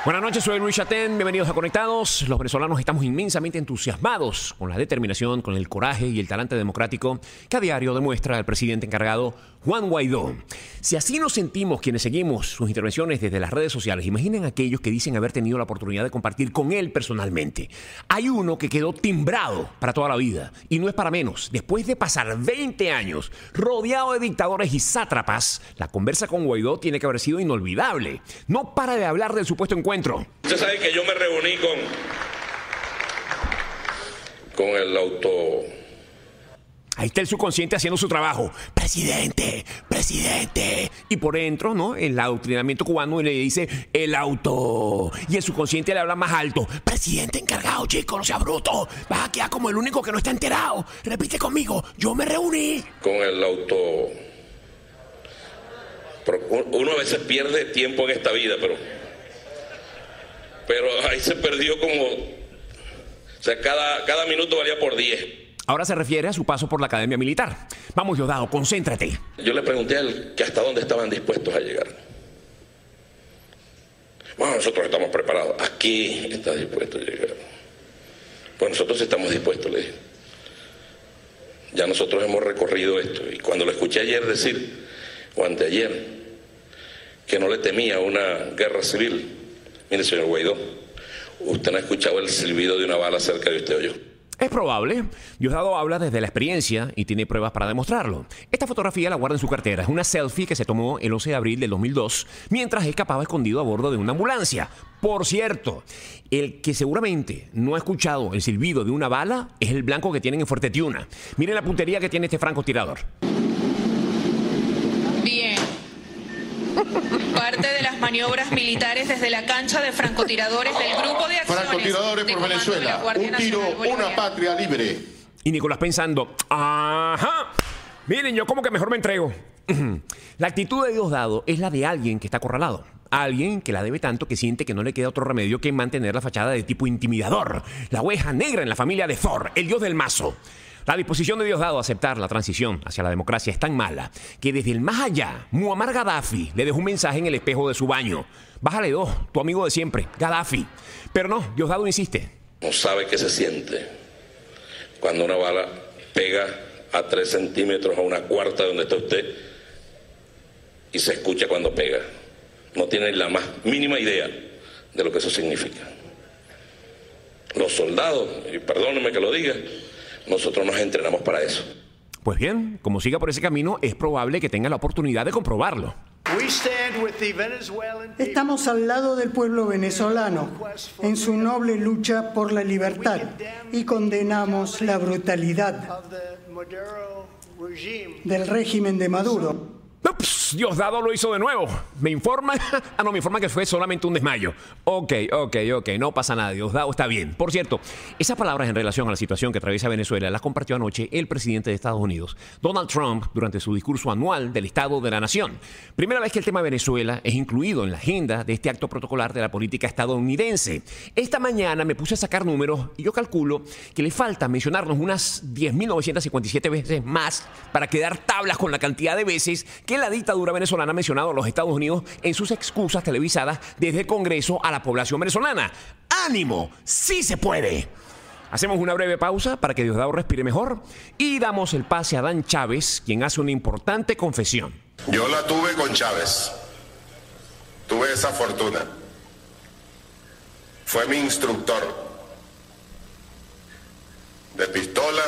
Buenas noches, soy Luis Chatén, bienvenidos a Conectados. Los venezolanos estamos inmensamente entusiasmados con la determinación, con el coraje y el talante democrático que a diario demuestra el presidente encargado Juan Guaidó. Si así nos sentimos quienes seguimos sus intervenciones desde las redes sociales, imaginen aquellos que dicen haber tenido la oportunidad de compartir con él personalmente. Hay uno que quedó timbrado para toda la vida, y no es para menos. Después de pasar 20 años rodeado de dictadores y sátrapas, la conversa con Guaidó tiene que haber sido inolvidable. No para de hablar del supuesto encuentro. Usted sabe que yo me reuní con el auto... Ahí está el subconsciente haciendo su trabajo. Presidente, presidente. Y por dentro, ¿no? El adoctrinamiento cubano le dice el auto. Y el subconsciente le habla más alto. Presidente encargado, chico, no sea bruto. Vas a quedar como el único que no está enterado. Repite conmigo, yo me reuní. Con el auto... Uno a veces pierde tiempo en esta vida, pero ahí se perdió como... O sea, cada minuto valía por 10. Ahora se refiere a su paso por la Academia Militar. Vamos, Diosdado, concéntrate. Yo le pregunté a él que hasta dónde estaban dispuestos a llegar. Bueno, nosotros estamos preparados. Aquí está dispuesto a llegar. Pues nosotros estamos dispuestos, le dije. Ya nosotros hemos recorrido esto. Y cuando lo escuché ayer decir, o anteayer, que no le temía una guerra civil, mire, señor Guaidó, usted no ha escuchado el silbido de una bala cerca de usted o yo. Es probable. Diosdado habla desde la experiencia y tiene pruebas para demostrarlo. Esta fotografía la guarda en su cartera. Es una selfie que se tomó el 11 de abril del 2002 mientras escapaba escondido a bordo de una ambulancia. Por cierto, el que seguramente no ha escuchado el silbido de una bala es el blanco que tienen en Fuerte Tiuna. Miren la puntería que tiene este francotirador. Bien. Parte de las maniobras militares desde la cancha de francotiradores del grupo de acciones. Francotiradores por Venezuela. Un tiro, una patria libre. Y Nicolás pensando, ajá, miren, yo como que mejor me entrego. La actitud de Diosdado es la de alguien que está acorralado. Alguien que la debe tanto que siente que no le queda otro remedio que mantener la fachada de tipo intimidador. La oveja negra en la familia de Thor, el dios del mazo. La disposición de Diosdado a aceptar la transición hacia la democracia es tan mala que desde el más allá, Muammar Gaddafi le dejó un mensaje en el espejo de su baño. Bájale dos, tu amigo de siempre, Gaddafi. Pero no, Diosdado insiste. No sabe qué se siente cuando una bala pega a 3 centímetros a una cuarta de donde está usted y se escucha cuando pega. No tiene la más mínima idea de lo que eso significa. Los soldados, y perdóneme que lo diga, nosotros nos entrenamos para eso. Pues bien, como siga por ese camino, es probable que tenga la oportunidad de comprobarlo. Estamos al lado del pueblo venezolano en su noble lucha por la libertad y condenamos la brutalidad del régimen de Maduro. Ups, Diosdado lo hizo de nuevo. Me informan que fue solamente un desmayo. Ok, no pasa nada, Diosdado está bien. Por cierto, esas palabras en relación a la situación que atraviesa Venezuela las compartió anoche el presidente de Estados Unidos, Donald Trump, durante su discurso anual del Estado de la Nación. Primera vez que el tema Venezuela es incluido en la agenda de este acto protocolar de la política estadounidense. Esta mañana me puse a sacar números y yo calculo que le falta mencionarnos unas 10.957 veces más para quedar tablas con la cantidad de veces que la dictadura venezolana ha mencionado a los Estados Unidos en sus excusas televisadas desde el Congreso a la población venezolana. ¡Ánimo! ¡Sí se puede! Hacemos una breve pausa para que Diosdado respire mejor y damos el pase a Dan Chávez, quien hace una importante confesión. Yo la tuve con Chávez. Tuve esa fortuna. Fue mi instructor. De pistola,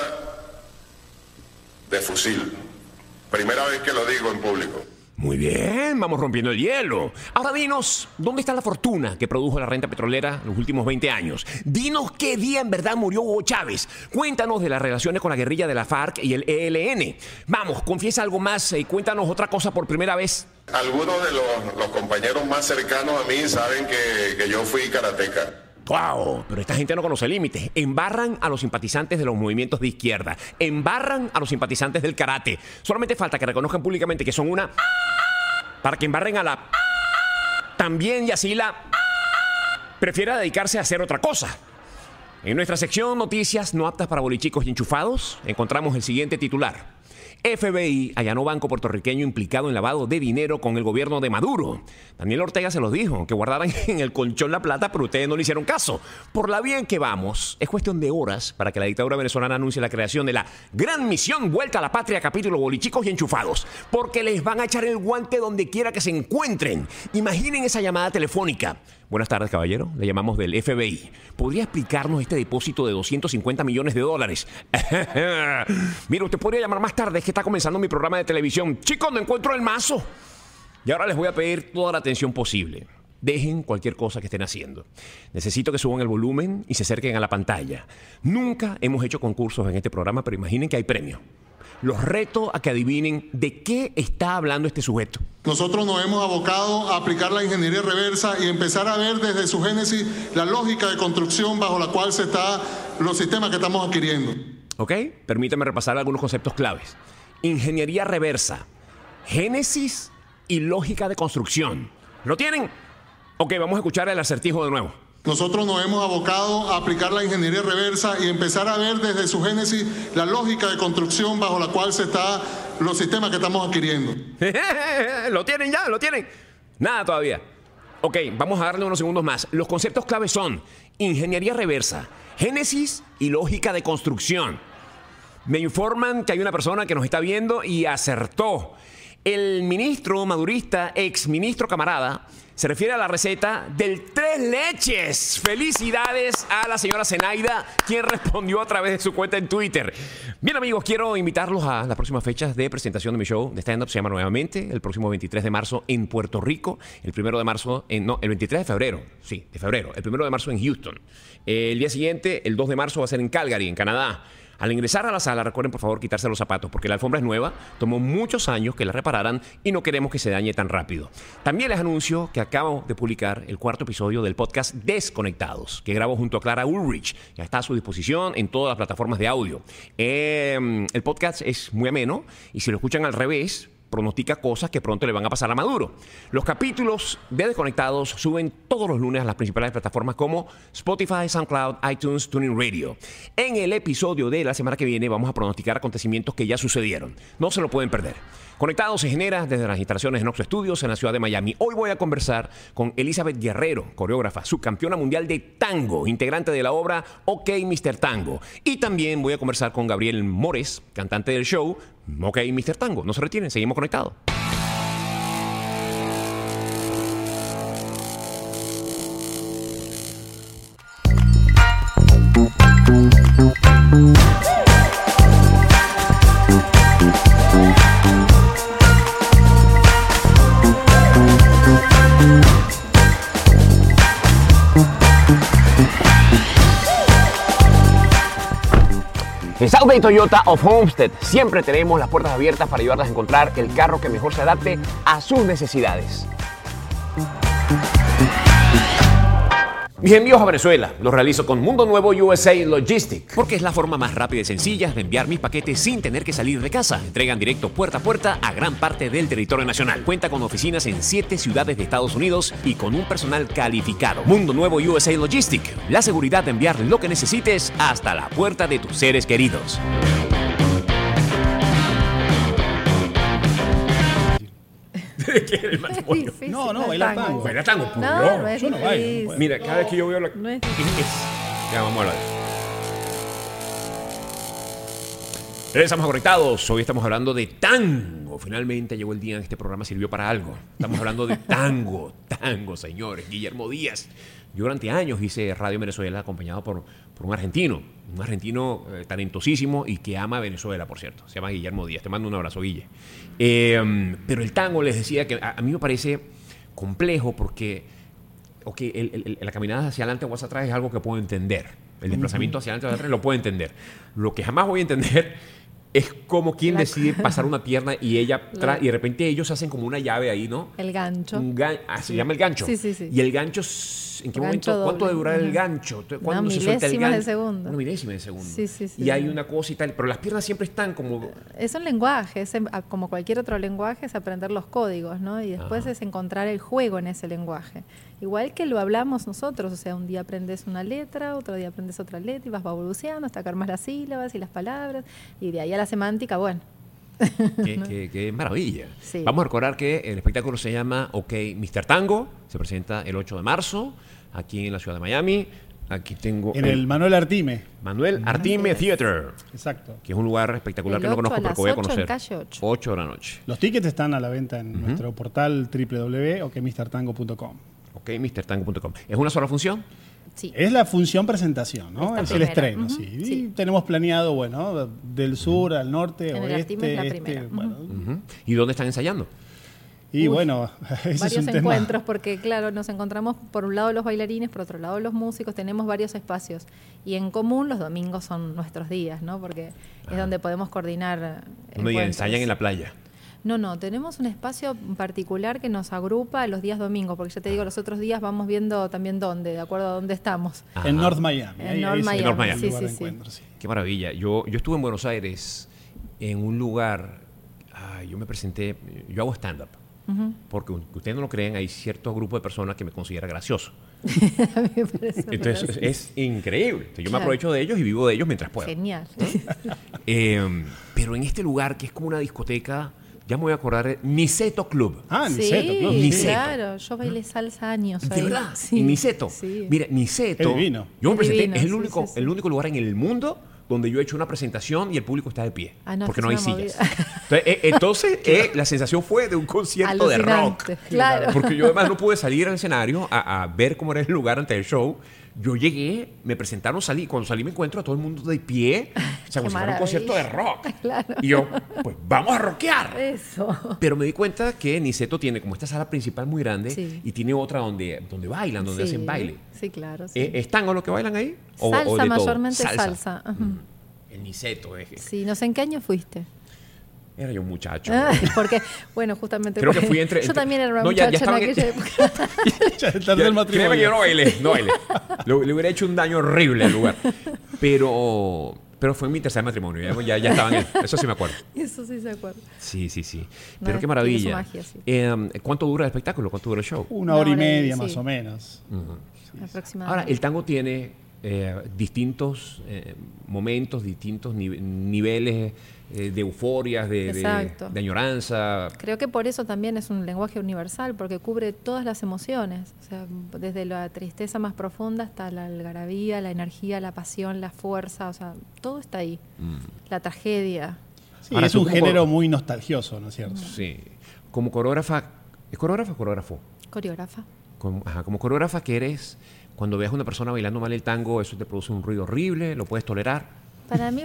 de fusil. Primera vez que lo digo en público. Muy bien, vamos rompiendo el hielo. Ahora dinos, ¿dónde está la fortuna que produjo la renta petrolera los últimos 20 años? Dinos qué día en verdad murió Hugo Chávez. Cuéntanos de las relaciones con la guerrilla de la FARC y el ELN. Vamos, confiesa algo más y cuéntanos otra cosa por primera vez. Algunos de los compañeros más cercanos a mí saben que yo fui karateca. ¡Wow! Pero esta gente no conoce límites. Embarran a los simpatizantes de los movimientos de izquierda. Embarran a los simpatizantes del karate. Solamente falta que reconozcan públicamente que son una... para que embarren a la... también y así la... prefiera dedicarse a hacer otra cosa. En nuestra sección Noticias no aptas para bolichicos y enchufados, encontramos el siguiente titular. FBI allanó banco puertorriqueño implicado en lavado de dinero con el gobierno de Maduro. Daniel Ortega se los dijo, que guardaran en el colchón la plata, pero ustedes no le hicieron caso. Por la vía en que vamos, es cuestión de horas para que la dictadura venezolana anuncie la creación de la gran misión Vuelta a la Patria, capítulo Bolichicos y Enchufados, porque les van a echar el guante donde quiera que se encuentren. Imaginen esa llamada telefónica. Buenas tardes, caballero. Le llamamos del FBI. ¿Podría explicarnos este depósito de $250 millones? Mira, usted podría llamar más tarde, es que está comenzando mi programa de televisión. Chicos, no encuentro el mazo. Y ahora les voy a pedir toda la atención posible. Dejen cualquier cosa que estén haciendo. Necesito que suban el volumen y se acerquen a la pantalla. Nunca hemos hecho concursos en este programa, pero imaginen que hay premio. Los reto a que adivinen de qué está hablando este sujeto. Nosotros nos hemos abocado a aplicar la ingeniería reversa y empezar a ver desde su génesis la lógica de construcción bajo la cual se está los sistemas que estamos adquiriendo. ¿Ok? Permítame repasar algunos conceptos claves. Ingeniería reversa, génesis y lógica de construcción. ¿Lo tienen? Ok, vamos a escuchar el acertijo de nuevo. Nosotros nos hemos abocado a aplicar la ingeniería reversa y empezar a ver desde su génesis la lógica de construcción bajo la cual se está los sistemas que estamos adquiriendo. ¿Lo tienen ya? ¿Lo tienen? Nada todavía. Ok, vamos a darle unos segundos más. Los conceptos claves son ingeniería reversa, génesis y lógica de construcción. Me informan que hay una persona que nos está viendo y acertó. El ministro madurista, exministro camarada, se refiere a la receta del 3 leches. Felicidades a la señora Zenaida, quien respondió a través de su cuenta en Twitter. Bien, amigos, quiero invitarlos a las próximas fechas de presentación de mi show de stand-up. Se llama nuevamente el próximo 23 de marzo en Puerto Rico, el 1 de marzo, el 23 de febrero, sí, de febrero, el 1 de marzo en Houston. El día siguiente, el 2 de marzo, va a ser en Calgary, en Canadá. Al ingresar a la sala, recuerden por favor quitarse los zapatos porque la alfombra es nueva, tomó muchos años que la repararan y no queremos que se dañe tan rápido. También les anuncio que acabo de publicar el 4º episodio del podcast Desconectados, que grabo junto a Clara Ulrich. Ya está a su disposición en todas las plataformas de audio. El podcast es muy ameno y si lo escuchan al revés, pronostica cosas que pronto le van a pasar a Maduro. Los capítulos de Desconectados suben todos los lunes a las principales plataformas como Spotify, SoundCloud, iTunes, TuneIn Radio. En el episodio de la semana que viene vamos a pronosticar acontecimientos que ya sucedieron. No se lo pueden perder. Conectados se genera desde las instalaciones de Noxo Studios en la ciudad de Miami. Hoy voy a conversar con Elizabeth Guerrero, coreógrafa, subcampeona mundial de tango, integrante de la obra OK Mr. Tango. Y también voy a conversar con Gabriel Mores, cantante del show OK Mr. Tango. No se retiren, seguimos conectados. En South Bay Toyota of Homestead siempre tenemos las puertas abiertas para ayudarlas a encontrar el carro que mejor se adapte a sus necesidades. Mis envíos a Venezuela los realizo con Mundo Nuevo USA Logistics, porque es la forma más rápida y sencilla de enviar mis paquetes sin tener que salir de casa. Entregan directo puerta a puerta a gran parte del territorio nacional. Cuenta con oficinas en 7 ciudades de Estados Unidos y con un personal calificado. Mundo Nuevo USA Logistics, la seguridad de enviar lo que necesites hasta la puerta de tus seres queridos. El matrimonio. No, baila tango. Baila tango, puro. No es Yo no bailo, difícil. no puedo. Mira, cada vez que yo veo la... No es Ya, vamos a hablar. Regresamos a Conectados. Hoy estamos hablando de tango. Finalmente llegó el día en que este programa sirvió para algo. Estamos hablando de tango. Tango, señores. Guillermo Díaz. Yo durante años hice radio en Venezuela acompañado por un argentino talentosísimo y que ama a Venezuela, por cierto. Se llama Guillermo Díaz. Te mando un abrazo, Guille. Pero el tango, les decía que a mí me parece complejo porque la caminada hacia adelante o hacia atrás es algo que puedo entender. El desplazamiento hacia adelante o hacia atrás lo puedo entender. Lo que jamás voy a entender es como quien decide pasar una pierna y ella y de repente ellos hacen como una llave ahí, ¿no? El gancho. Se llama el gancho. Sí. Y el gancho, ¿en qué momento? Gancho ¿Cuánto doble. debe durar el gancho? ¿Cuándo Una se suelta el milésima de gancho? segundo. Una milésima de segundo. Sí. Y hay una cosa y tal, pero las piernas siempre están como... Es un lenguaje, como cualquier otro lenguaje, es aprender los códigos, ¿no? Y después es encontrar el juego en ese lenguaje. Igual que lo hablamos nosotros, o sea, un día aprendes una letra, otro día aprendes otra letra y vas evolucionando hasta que armas las sílabas y las palabras, y de ahí a la semántica, bueno, Qué maravilla. Sí. Vamos a recordar que el espectáculo se llama OK Mr. Tango. Se presenta el 8 de marzo aquí en la ciudad de Miami. Aquí tengo En el Manuel Artime. Manuel Artime Theater, Exacto. que es un lugar espectacular El que no 8 conozco, a pero las que voy a 8 en conocer. calle 8. 8 de la noche. Los tickets están a la venta en nuestro portal www.okmrtango.com. OKMrtango.com. ¿Es una sola función? Sí. Es la función presentación, ¿no? Esta Es primera. el estreno, Ujú, sí. Y sí. tenemos planeado, bueno, del sur al norte, En el Artime oeste, es la este, primera. bueno. Ujú. ¿Y dónde están ensayando? Y Uy, bueno, ese es varios un tema. encuentros, porque claro, nos encontramos por un lado los bailarines, por otro lado los músicos, tenemos varios espacios. Y en común los domingos son nuestros días, ¿no? Porque es donde podemos coordinar. Uno diga, encuentros. ensayan en la playa. No, tenemos un espacio particular que nos agrupa los días domingos, porque ya te digo, los otros días vamos viendo también dónde, de acuerdo a dónde estamos. Ajá. En North Miami. En ahí North es el Miami, North Miami. lugar sí, de sí, sí. encuentro, sí. Qué maravilla. Yo estuve en Buenos Aires en un lugar, yo me presenté, yo hago stand-up. Porque aunque ustedes no lo creen, hay cierto grupo de personas que me considera gracioso. A mí me parece Entonces gracioso. es increíble. Entonces, yo me Claro. aprovecho de ellos y vivo de ellos mientras puedo. Genial. Pero en este lugar que es como una discoteca, ya me voy a acordar, Niceto Club. Ah, Sí, Niceto, claro. Niceto. claro, yo bailé salsa años. ¿De ahí. verdad? Sí. ¿En Niceto? Sí. Mira, Niceto. Es divino. Yo me Es presenté, divino, es el sí, único, sí, sí. el único lugar en el mundo donde yo he hecho una presentación y el público está de pie. Ah, no, porque es no hay una sillas. movida. Entonces, la sensación fue de un concierto de rock. Alucinante, claro. Porque yo además no pude salir al escenario a ver cómo era el lugar antes del show. Yo llegué, me presentaron, salí. Cuando salí me encuentro a todo el mundo de pie. O sea, como Qué si fuera un concierto de rock. Claro. Y yo, pues vamos a rockear. Eso. Pero me di cuenta que Niceto tiene como esta sala principal muy grande Sí. y tiene otra donde bailan, donde Sí, hacen baile. Sí, claro. Sí. ¿Es tango lo que bailan ahí? Salsa, de todo? mayormente salsa. Ajá. El Niceto. Sí, no sé en qué año fuiste. Era yo un muchacho. Porque, bueno, justamente. Creo que fui entre- Yo también era una No, ya muchacha estaban en en- aquella época. Ya el tercer Créeme matrimonio. que yo no bailé, no bailé. Le hubiera hecho un daño horrible al lugar. Pero fue en mi tercer matrimonio. Ya estaban. Eso sí me acuerdo. Eso sí se acuerda. Sí. No, Pero qué tiene su maravilla. magia, sí. ¿Cuánto dura el espectáculo? ¿Cuánto dura el show? Una hora y media, sí. más o menos. Aproximadamente. Ahora, el tango tiene distintos momentos, distintos niveles de euforias, Exacto. de añoranza. Creo que por eso también es un lenguaje universal, porque cubre todas las emociones, o sea, desde la tristeza más profunda hasta la algarabía, la energía, la pasión, la fuerza, o sea, todo está ahí. La tragedia. Sí, Ahora, es tú un como género muy nostalgioso, ¿no es cierto? Sí. Como coreógrafa, ¿es coreógrafa o coreógrafo? Coreógrafa. Como coreógrafa que eres, cuando veas a una persona bailando mal el tango, eso te produce un ruido horrible, lo puedes tolerar. Para mí,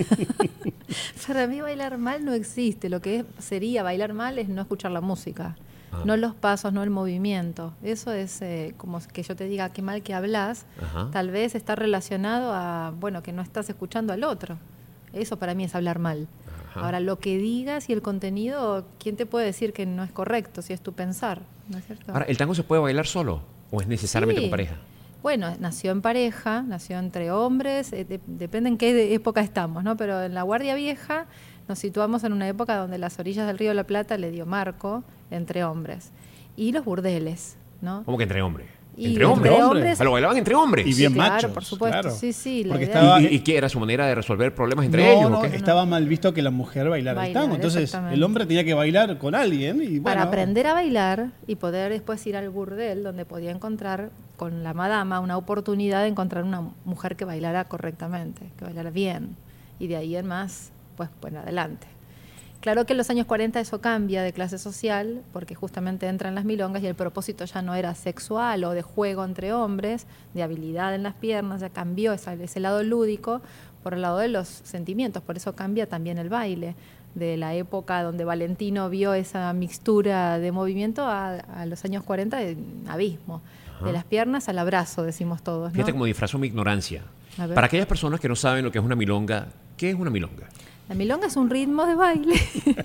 para mí bailar mal no existe. Lo que sería bailar mal es no escuchar la música, no los pasos, no el movimiento. Eso es como que yo te diga qué mal que hablas. Ajá. Tal vez está relacionado a, bueno, que no estás escuchando al otro. Eso para mí es hablar mal. Ajá. Ahora, lo que digas y el contenido, ¿quién te puede decir que no es correcto si es tu pensar? ¿No es cierto? Ahora, ¿el tango se puede bailar solo o es necesariamente Sí. con pareja? Bueno, nació en pareja, nació entre hombres, depende en qué época estamos, ¿no? Pero en la Guardia Vieja nos situamos en una época donde las orillas del Río de la Plata le dio marco entre hombres. Y los burdeles, ¿no? ¿Cómo que entre hombres? Y ¿Entre hombres? entre hombres. Ah, lo bailaban entre hombres. Y bien claro, machos. por supuesto, claro. sí, sí, la Porque idea estaba, ¿Y qué era su manera de resolver problemas entre no, ellos? no, ¿o qué? estaba mal visto que la mujer bailara el Bailar, tango. Entonces, exactamente. el hombre tenía que bailar con alguien y bueno. para aprender a bailar y poder después ir al burdel donde podía encontrar con la madama una oportunidad de encontrar una mujer que bailara correctamente, que bailara bien y de ahí en más, pues adelante. Claro que en los años 40 eso cambia de clase social porque justamente entran las milongas y el propósito ya no era sexual o de juego entre hombres, de habilidad en las piernas, ya cambió ese lado lúdico por el lado de los sentimientos, por eso cambia también el baile de la época donde Valentino vio esa mixtura de movimiento a los años 40 de abismo, de las piernas al abrazo, decimos todos, ¿no? Fíjate cómo disfrazo mi ignorancia. A ver. Para aquellas personas que no saben lo que es una milonga, ¿qué es una milonga? La milonga es un ritmo de baile,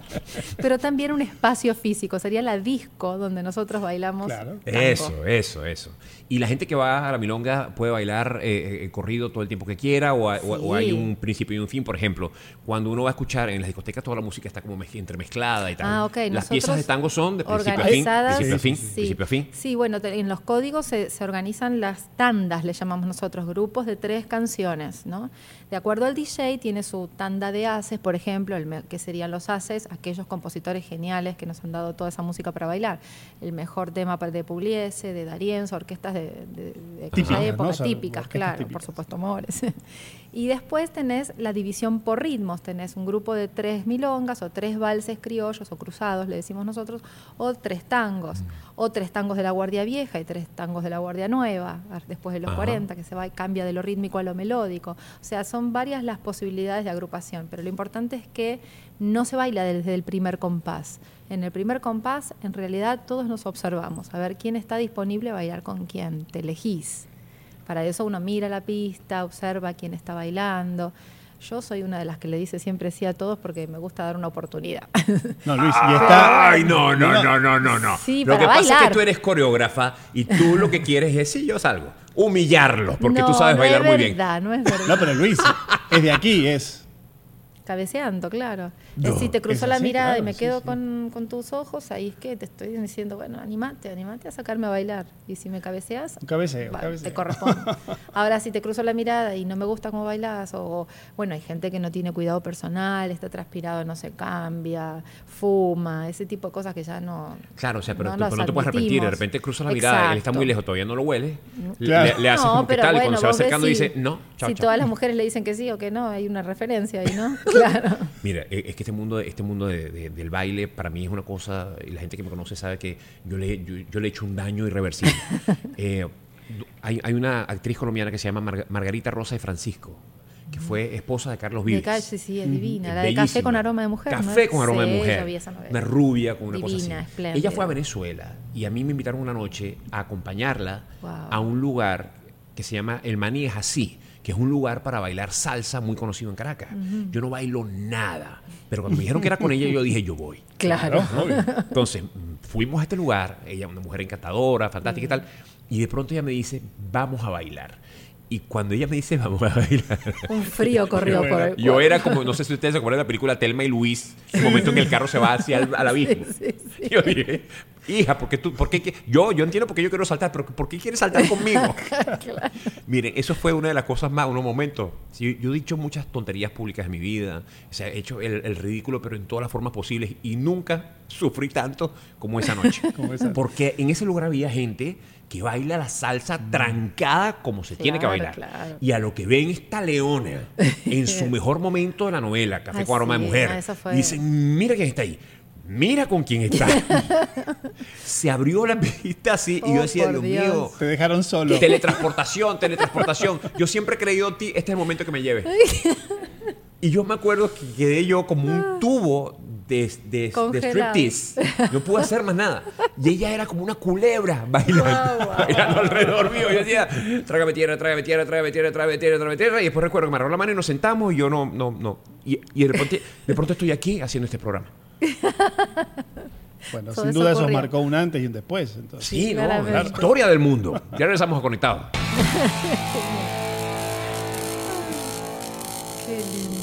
pero también un espacio físico. Sería la disco donde nosotros bailamos. Claro. tango. Eso. ¿Y la gente que va a la milonga puede bailar corrido todo el tiempo que quiera o hay un principio y un fin? Por ejemplo, cuando uno va a escuchar en las discotecas toda la música está como entremezclada y tal. Ah, ok. Las piezas de tango son de principio a fin, organizadas. principio a fin, Sí. principio a fin. Sí, bueno, en los códigos se organizan las tandas, le llamamos nosotros, grupos de 3 canciones, ¿no? De acuerdo al DJ, tiene su tanda de as, haces, por ejemplo, que serían los haces, aquellos compositores geniales que nos han dado toda esa música para bailar. El mejor tema de Pugliese, de D'Arienzo, orquestas de aquella época, ¿no? típicas, claro, típicas. por supuesto, Mores. Y después tenés la división por ritmos, tenés un grupo de 3 milongas o 3 valses criollos o cruzados, le decimos nosotros, o 3 tangos, o 3 tangos de la Guardia Vieja y 3 tangos de la Guardia Nueva, después de los 40, que se va y cambia de lo rítmico a lo melódico. O sea, son varias las posibilidades de agrupación, pero lo importante es que no se baila desde el primer compás. En el primer compás, en realidad, todos nos observamos, a ver quién está disponible a bailar con quién, te elegís. Para eso uno mira la pista, observa quién está bailando. Yo soy una de las que le dice siempre sí a todos porque me gusta dar una oportunidad. No, Luis, y está... Ay, no. Sí, Lo para que pasa es bailar. que tú eres coreógrafa y tú lo que quieres es, sí, yo salgo, humillarlos, porque tú sabes no bailar es muy bien. verdad, no es verdad. No, pero Luis, es de aquí, es... Cabeceando, claro. No, si te cruzó es la así, mirada claro, y me sí, quedo sí. con tus ojos, ahí es que te estoy diciendo, bueno, animate a sacarme a bailar. Y si me cabeceas, Un cabeceo, va, cabeceo. te corresponde. Ahora, si te cruzo la mirada y no me gusta cómo bailas, o bueno, hay gente que no tiene cuidado personal, está transpirado, no se cambia, fuma, ese tipo de cosas que ya no. Claro, o sea, pero no tú las no te puedes arrepentir, de admitimos. repente cruza la mirada, él está muy Exacto. lejos, todavía no lo huele, Claro. le haces No, como que pero tal, y bueno, cuando se va vos ves acercando si- dice, no, chao, Si chao. todas las mujeres le dicen que sí o que no, hay una referencia ahí, ¿no? Claro. Mira, es que este mundo del baile para mí es una cosa, y la gente que me conoce sabe que yo le he hecho un daño irreversible. Hay una actriz colombiana que se llama Margarita Rosa de Francisco, que fue esposa de Carlos De Vives. calle, sí, es divina. La de Bellísima. Café con aroma de mujer. ¿no? Café con aroma de Sí, mujer. yo vi esa novela. Una rubia con una cosa Divina, así. espléndida. Ella fue a Venezuela y a mí me invitaron una noche a acompañarla Wow. a un lugar que se llama El Maní es Así, que es un lugar para bailar salsa muy conocido en Caracas. Yo no bailo nada, pero cuando me dijeron que era con ella, yo dije, yo voy. Claro. Entonces, fuimos a este lugar, ella una mujer encantadora, fantástica y tal, y de pronto ella me dice, vamos a bailar. Y cuando ella me dice, vamos a bailar, Un frío corrió por el yo era como, no sé si ustedes se acuerdan de la película Thelma y Luis, el momento en que el carro se va hacia al abismo. Yo dije, hija, yo entiendo por qué yo quiero saltar, pero ¿por qué quieres saltar conmigo? Miren, eso fue una de las cosas más, unos momentos. Sí, yo he dicho muchas tonterías públicas en mi vida, o sea, he hecho el ridículo, pero en todas las formas posibles, y nunca sufrí tanto como esa noche. Porque en ese lugar había gente que baila la salsa trancada como se tiene que bailar. Claro. Y a lo que ven esta leona en su mejor momento de la novela, Café Ay, con aroma de sí, mujer, eso fue. dicen, mira quién está ahí. Mira con quién está. Se abrió la pista así y yo Oh, decía, por Dios Dios. mío, Te dejaron solo. teletransportación. Yo siempre he creído en ti, este es el momento que me lleve. Y yo me acuerdo que quedé yo como un tubo de Congelado. striptease. No pude hacer más nada. Y ella era como una culebra bailando, bailando alrededor mío. Yo decía, trágame tierra. Y después recuerdo que me agarró la mano y nos sentamos y yo no. Y de pronto estoy aquí haciendo este programa. Bueno, Todo sin eso duda eso ocurrió. marcó un antes y un después. Entonces. Sí, no, claramente. la historia del mundo. Ya regresamos a Conectados. Qué lindo.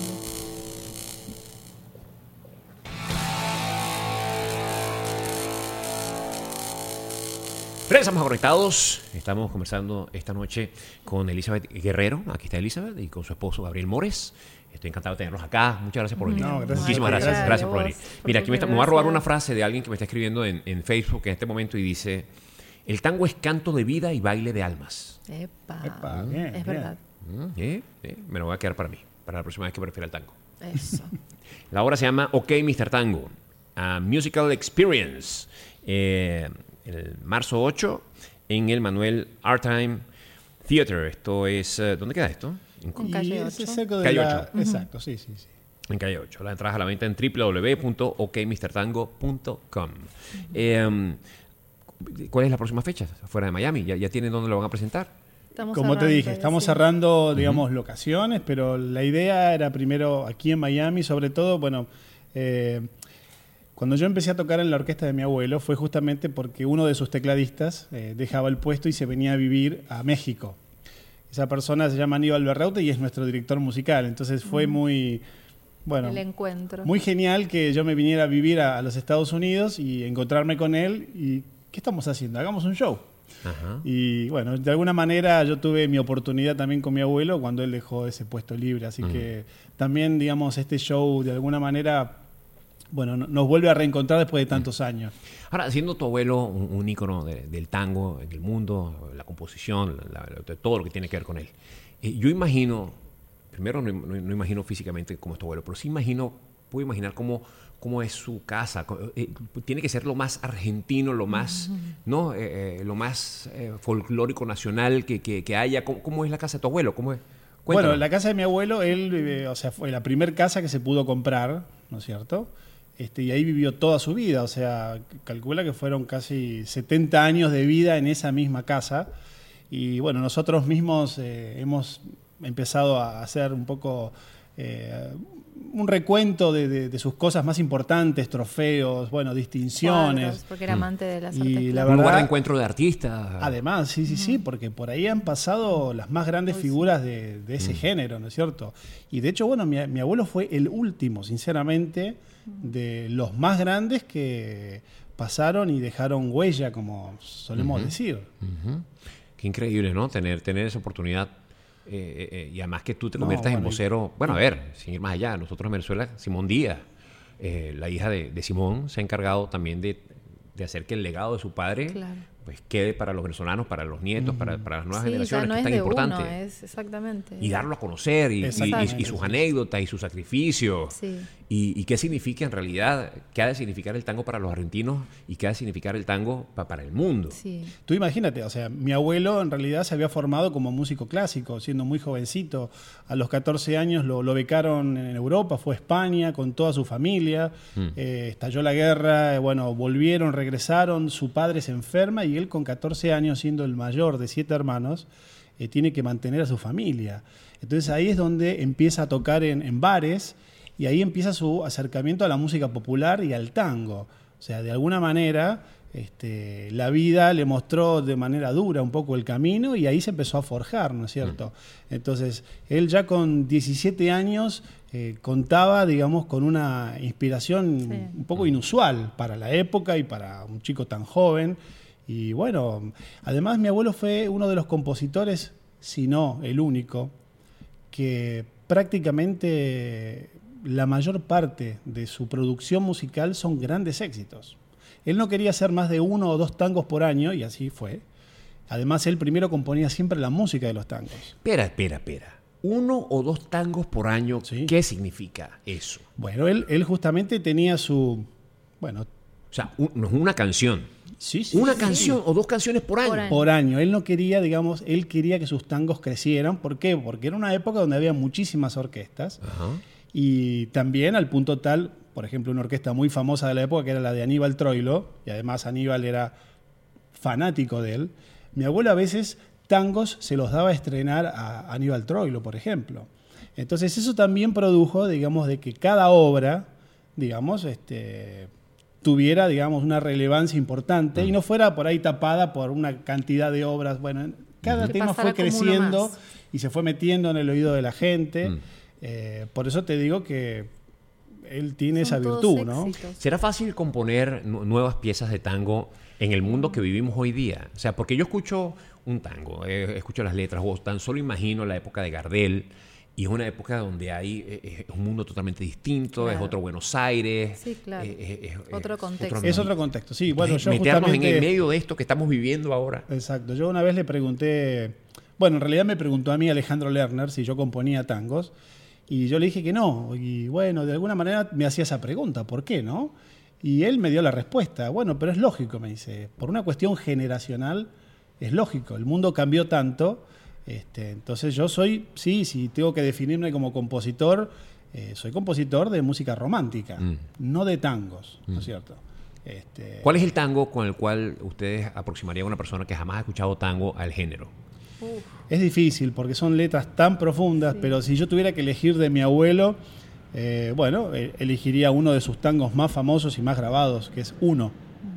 Regresamos a Conectados. Estamos conversando esta noche con Elizabeth Guerrero. Aquí está Elizabeth y con su esposo Gabriel Mores. Estoy encantado de tenerlos acá. Muchas gracias por venir. No, gracias. Muchísimas Ay, gracias. Gracias por vos, venir. por Mira, tu aquí me voy a robar generosidad. una frase de alguien que me está escribiendo en Facebook en este momento y dice: el tango es canto de vida y baile de almas. Epa. Epa, bien, Es bien. verdad. Me lo voy a quedar para mí, para la próxima vez que prefiera el tango. Eso. La obra se llama OK Mr. Tango, a Musical Experience, el marzo 8 en el Manuel Artime Theater. Esto es, ¿dónde queda esto? Con Y calle ese 8. cerco de Calle la... 8. Exacto, sí. En calle 8. La entrada a la venta en www.okmrtango.com. ¿Cuál es la próxima fecha? Fuera de Miami. ¿Ya tienen dónde lo van a presentar? Estamos Como te cerrando, dije, estamos sí. cerrando, digamos, locaciones, pero la idea era primero aquí en Miami, sobre todo, bueno, cuando yo empecé a tocar en la orquesta de mi abuelo fue justamente porque uno de sus tecladistas dejaba el puesto y se venía a vivir a México. Esa persona se llama Aníbal Berraute y es nuestro director musical, entonces fue muy, bueno, El encuentro. muy genial que yo me viniera a vivir a los Estados Unidos y encontrarme con él y ¿qué estamos haciendo? Hagamos un show. Ajá. Y bueno, de alguna manera yo tuve mi oportunidad también con mi abuelo cuando él dejó ese puesto libre. Así que también, digamos, este show de alguna manera, bueno, nos vuelve a reencontrar después de tantos años. Ahora, siendo tu abuelo un ícono del tango en el mundo, la composición, todo lo que tiene que ver con él, yo imagino, primero no imagino físicamente cómo es tu abuelo, pero sí puedo imaginar cómo es su casa. Tiene que ser lo más argentino, lo más, ¿no? Lo más folclórico nacional que haya. ¿Cómo es la casa de tu abuelo? ¿Cómo es? Cuéntanos. Bueno, la casa de mi abuelo, él, o sea, fue la primera casa que se pudo comprar, ¿no es cierto? Y ahí vivió toda su vida, o sea, calcula que fueron casi 70 años de vida en esa misma casa. Y bueno, nosotros mismos hemos empezado a hacer un poco un recuento de sus cosas más importantes, trofeos, bueno, distinciones. Cuadros, porque era amante de las artes Y la plásticas. Un lugar verdad, de encuentro de artistas. además, sí, porque por ahí han pasado las más grandes figuras de ese género, ¿no es cierto? Y de hecho, bueno, mi abuelo fue el último, sinceramente, de los más grandes que pasaron y dejaron huella, como solemos decir. Qué increíble, ¿no? Tener esa oportunidad. Y además que tú te conviertas en bueno, vocero. Bueno, a ver, sin ir más allá, nosotros en Venezuela, Simón Díaz, la hija de Simón, se ha encargado también de hacer que el legado de su padre pues quede para los venezolanos, para los nietos, para las nuevas generaciones, ya no que es es tan de importante. uno, es exactamente. Y darlo a conocer, y sus anécdotas, y sus sacrificios. Sí. Y qué significa en realidad, qué ha de significar el tango para los argentinos y qué ha de significar el tango para el mundo. Sí. Tú imagínate, o sea, mi abuelo en realidad se había formado como músico clásico, siendo muy jovencito. A los 14 años lo becaron en Europa, fue a España con toda su familia. Estalló la guerra, bueno, volvieron, regresaron, su padre se enferma y él con 14 años, siendo el mayor de 7 hermanos, tiene que mantener a su familia. Entonces ahí es donde empieza a tocar en bares y ahí empieza su acercamiento a la música popular y al tango. O sea, de alguna manera la vida le mostró de manera dura un poco el camino y ahí se empezó a forjar, ¿no es cierto? Entonces, él ya con 17 años contaba, digamos, con una inspiración un poco inusual para la época y para un chico tan joven. Y bueno, además mi abuelo fue uno de los compositores, si no el único, que prácticamente la mayor parte de su producción musical son grandes éxitos. Él no quería hacer más de 1 o 2 tangos por año, y así fue. Además, él primero componía siempre la música de los tangos. Espera. 1 o 2 tangos por año, Sí. ¿qué significa eso? Bueno, él justamente tenía su... Bueno, O sea, no es una canción. sí. Una canción o 2 canciones por año. Por año. Por año. Él no quería, digamos, él quería que sus tangos crecieran. ¿Por qué? Porque era una época donde había muchísimas orquestas. Ajá. Y también al punto tal, por ejemplo, una orquesta muy famosa de la época que era la de Aníbal Troilo, y además Aníbal era fanático de él. Mi abuelo a veces tangos se los daba a estrenar a Aníbal Troilo, por ejemplo. Entonces eso también produjo, digamos, de que cada obra, digamos, tuviera, digamos, una relevancia importante y no fuera por ahí tapada por una cantidad de obras. Bueno, cada Que tema pasara fue como uno creciendo más. y se fue metiendo en el oído de la gente. Por eso te digo que él tiene esa Son todos virtud, ¿no? éxitos. ¿Será fácil componer nuevas piezas de tango en el mundo que vivimos hoy día? O sea, porque yo escucho un tango, escucho las letras, o tan solo imagino la época de Gardel, y es una época donde hay es un mundo totalmente distinto, Claro. es otro Buenos Aires. Sí, claro. Otro contexto. Es otro contexto, sí. Bueno, yo meternos en justamente... el medio de esto que estamos viviendo ahora. Exacto. Yo una vez le pregunté... Bueno, en realidad me preguntó a mí Alejandro Lerner si yo componía tangos. Y yo le dije que no. Y bueno, de alguna manera me hacía esa pregunta. ¿Por qué no? Y él me dio la respuesta. Bueno, pero es lógico, me dice. Por una cuestión generacional, es lógico. El mundo cambió tanto. Entonces yo soy, sí, si tengo que definirme como compositor, soy compositor de música romántica, no de tangos, ¿no es cierto? ¿Cuál es el tango con el cual ustedes aproximarían a una persona que jamás ha escuchado tango al género? Es difícil porque son letras tan profundas, pero si yo tuviera que elegir de mi abuelo, bueno, elegiría uno de sus tangos más famosos y más grabados, que es Uno.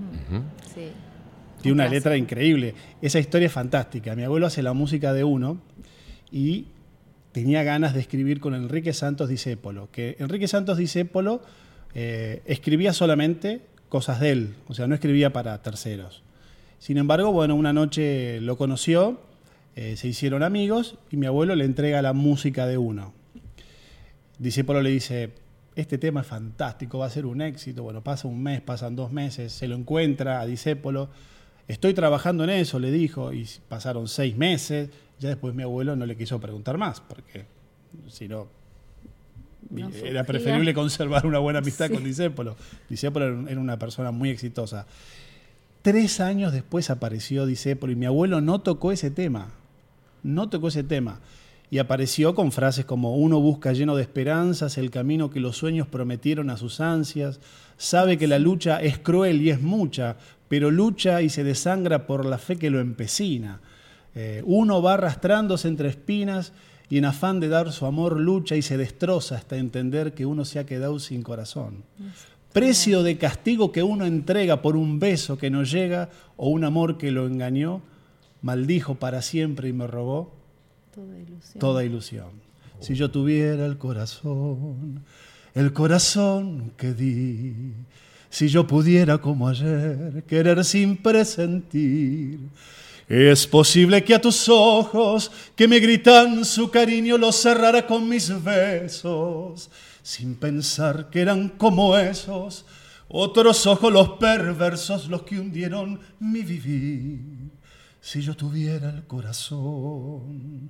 Sí. Tiene una clásico. letra increíble. Esa historia es fantástica. Mi abuelo hace la música de Uno y tenía ganas de escribir con Enrique Santos Discépolo, que Enrique Santos Discépolo escribía solamente cosas de él, o sea, no escribía para terceros. Sin embargo, bueno, una noche lo conoció, se hicieron amigos y mi abuelo le entrega la música de uno. Discépolo le dice, este tema es fantástico, va a ser un éxito. Bueno, pasa un mes, pasan 2 meses, se lo encuentra a Discépolo. Estoy trabajando en eso, le dijo, y pasaron 6 meses. Ya después mi abuelo no le quiso preguntar más, porque si no, era preferible conservar una buena amistad con Discépolo. Discépolo era una persona muy exitosa. 3 años después apareció Discépolo y mi abuelo no tocó ese tema. No tocó ese tema. Y apareció con frases como: uno busca lleno de esperanzas el camino que los sueños prometieron a sus ansias, sabe que la lucha es cruel y es mucha, pero lucha y se desangra por la fe que lo empecina. Uno va arrastrándose entre espinas y en afán de dar su amor lucha y se destroza hasta entender que uno se ha quedado sin corazón. Precio de castigo que uno entrega por un beso que no llega o un amor que lo engañó, maldijo para siempre y me robó toda ilusión. Si yo tuviera el corazón que di, si yo pudiera como ayer querer sin presentir, es posible que a tus ojos que me gritan su cariño los cerrara con mis besos, sin pensar que eran como esos otros ojos los perversos los que hundieron mi vivir. Si yo tuviera el corazón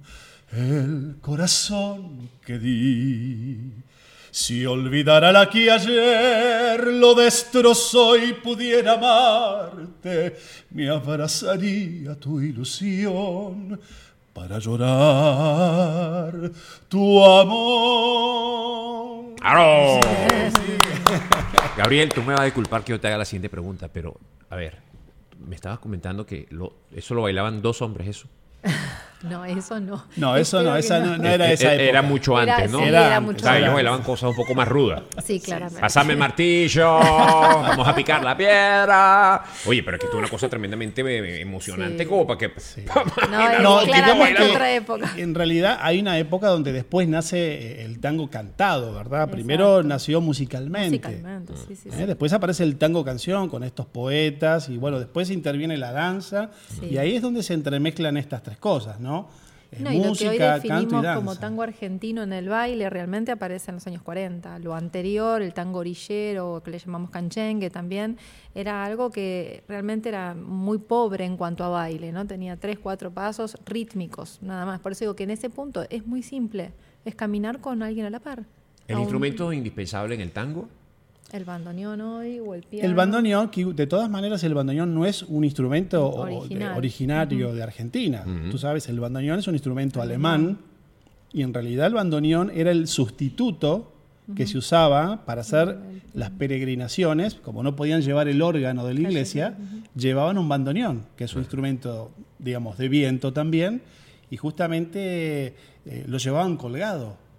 que di, si olvidara la que ayer lo destrozó y pudiera amarte, me abrazaría tu ilusión para llorar tu amor. ¡Claro! Gabriel, tú me vas a disculpar que yo te haga la siguiente pregunta, pero, a ver, me estabas comentando que eso lo bailaban 2 hombres, ¿eso? No, eso no. No, eso no, esa no era esa época. Era mucho antes, ¿no? Sí, era mucho antes. Ellos bailaban cosas un poco más rudas. Sí, claramente. Pasame el martillo, vamos a picar la piedra. Oye, pero es que esto es una cosa tremendamente emocionante, Sí. como para que... No, claramente digamos que otra época. en realidad hay una época donde después nace el tango cantado, ¿verdad? Exacto. Primero nació musicalmente. Sí. Después aparece el tango canción con estos poetas y bueno, después interviene la danza Sí. y ahí es donde se entremezclan estas 3 cosas, ¿no? No, y lo que hoy Música, canto y definimos danza. como tango argentino en el baile realmente aparece en los años 40. Lo anterior, el tango orillero, que le llamamos canchengue también, era algo que realmente era muy pobre en cuanto a baile, ¿no? Tenía 3, 4 pasos rítmicos, nada más. Por eso digo que en ese punto es muy simple, es caminar con alguien a la par. ¿El instrumento indispensable en el tango? El bandoneón hoy o el piano. El bandoneón, que de todas maneras el bandoneón no es un instrumento originario de Argentina. Tú sabes, el bandoneón es un instrumento alemán y en realidad el bandoneón era el sustituto que se usaba para hacer las peregrinaciones. Como no podían llevar el órgano de la iglesia, llevaban un bandoneón, que es un instrumento, digamos, de viento también, y justamente lo llevaban colgado.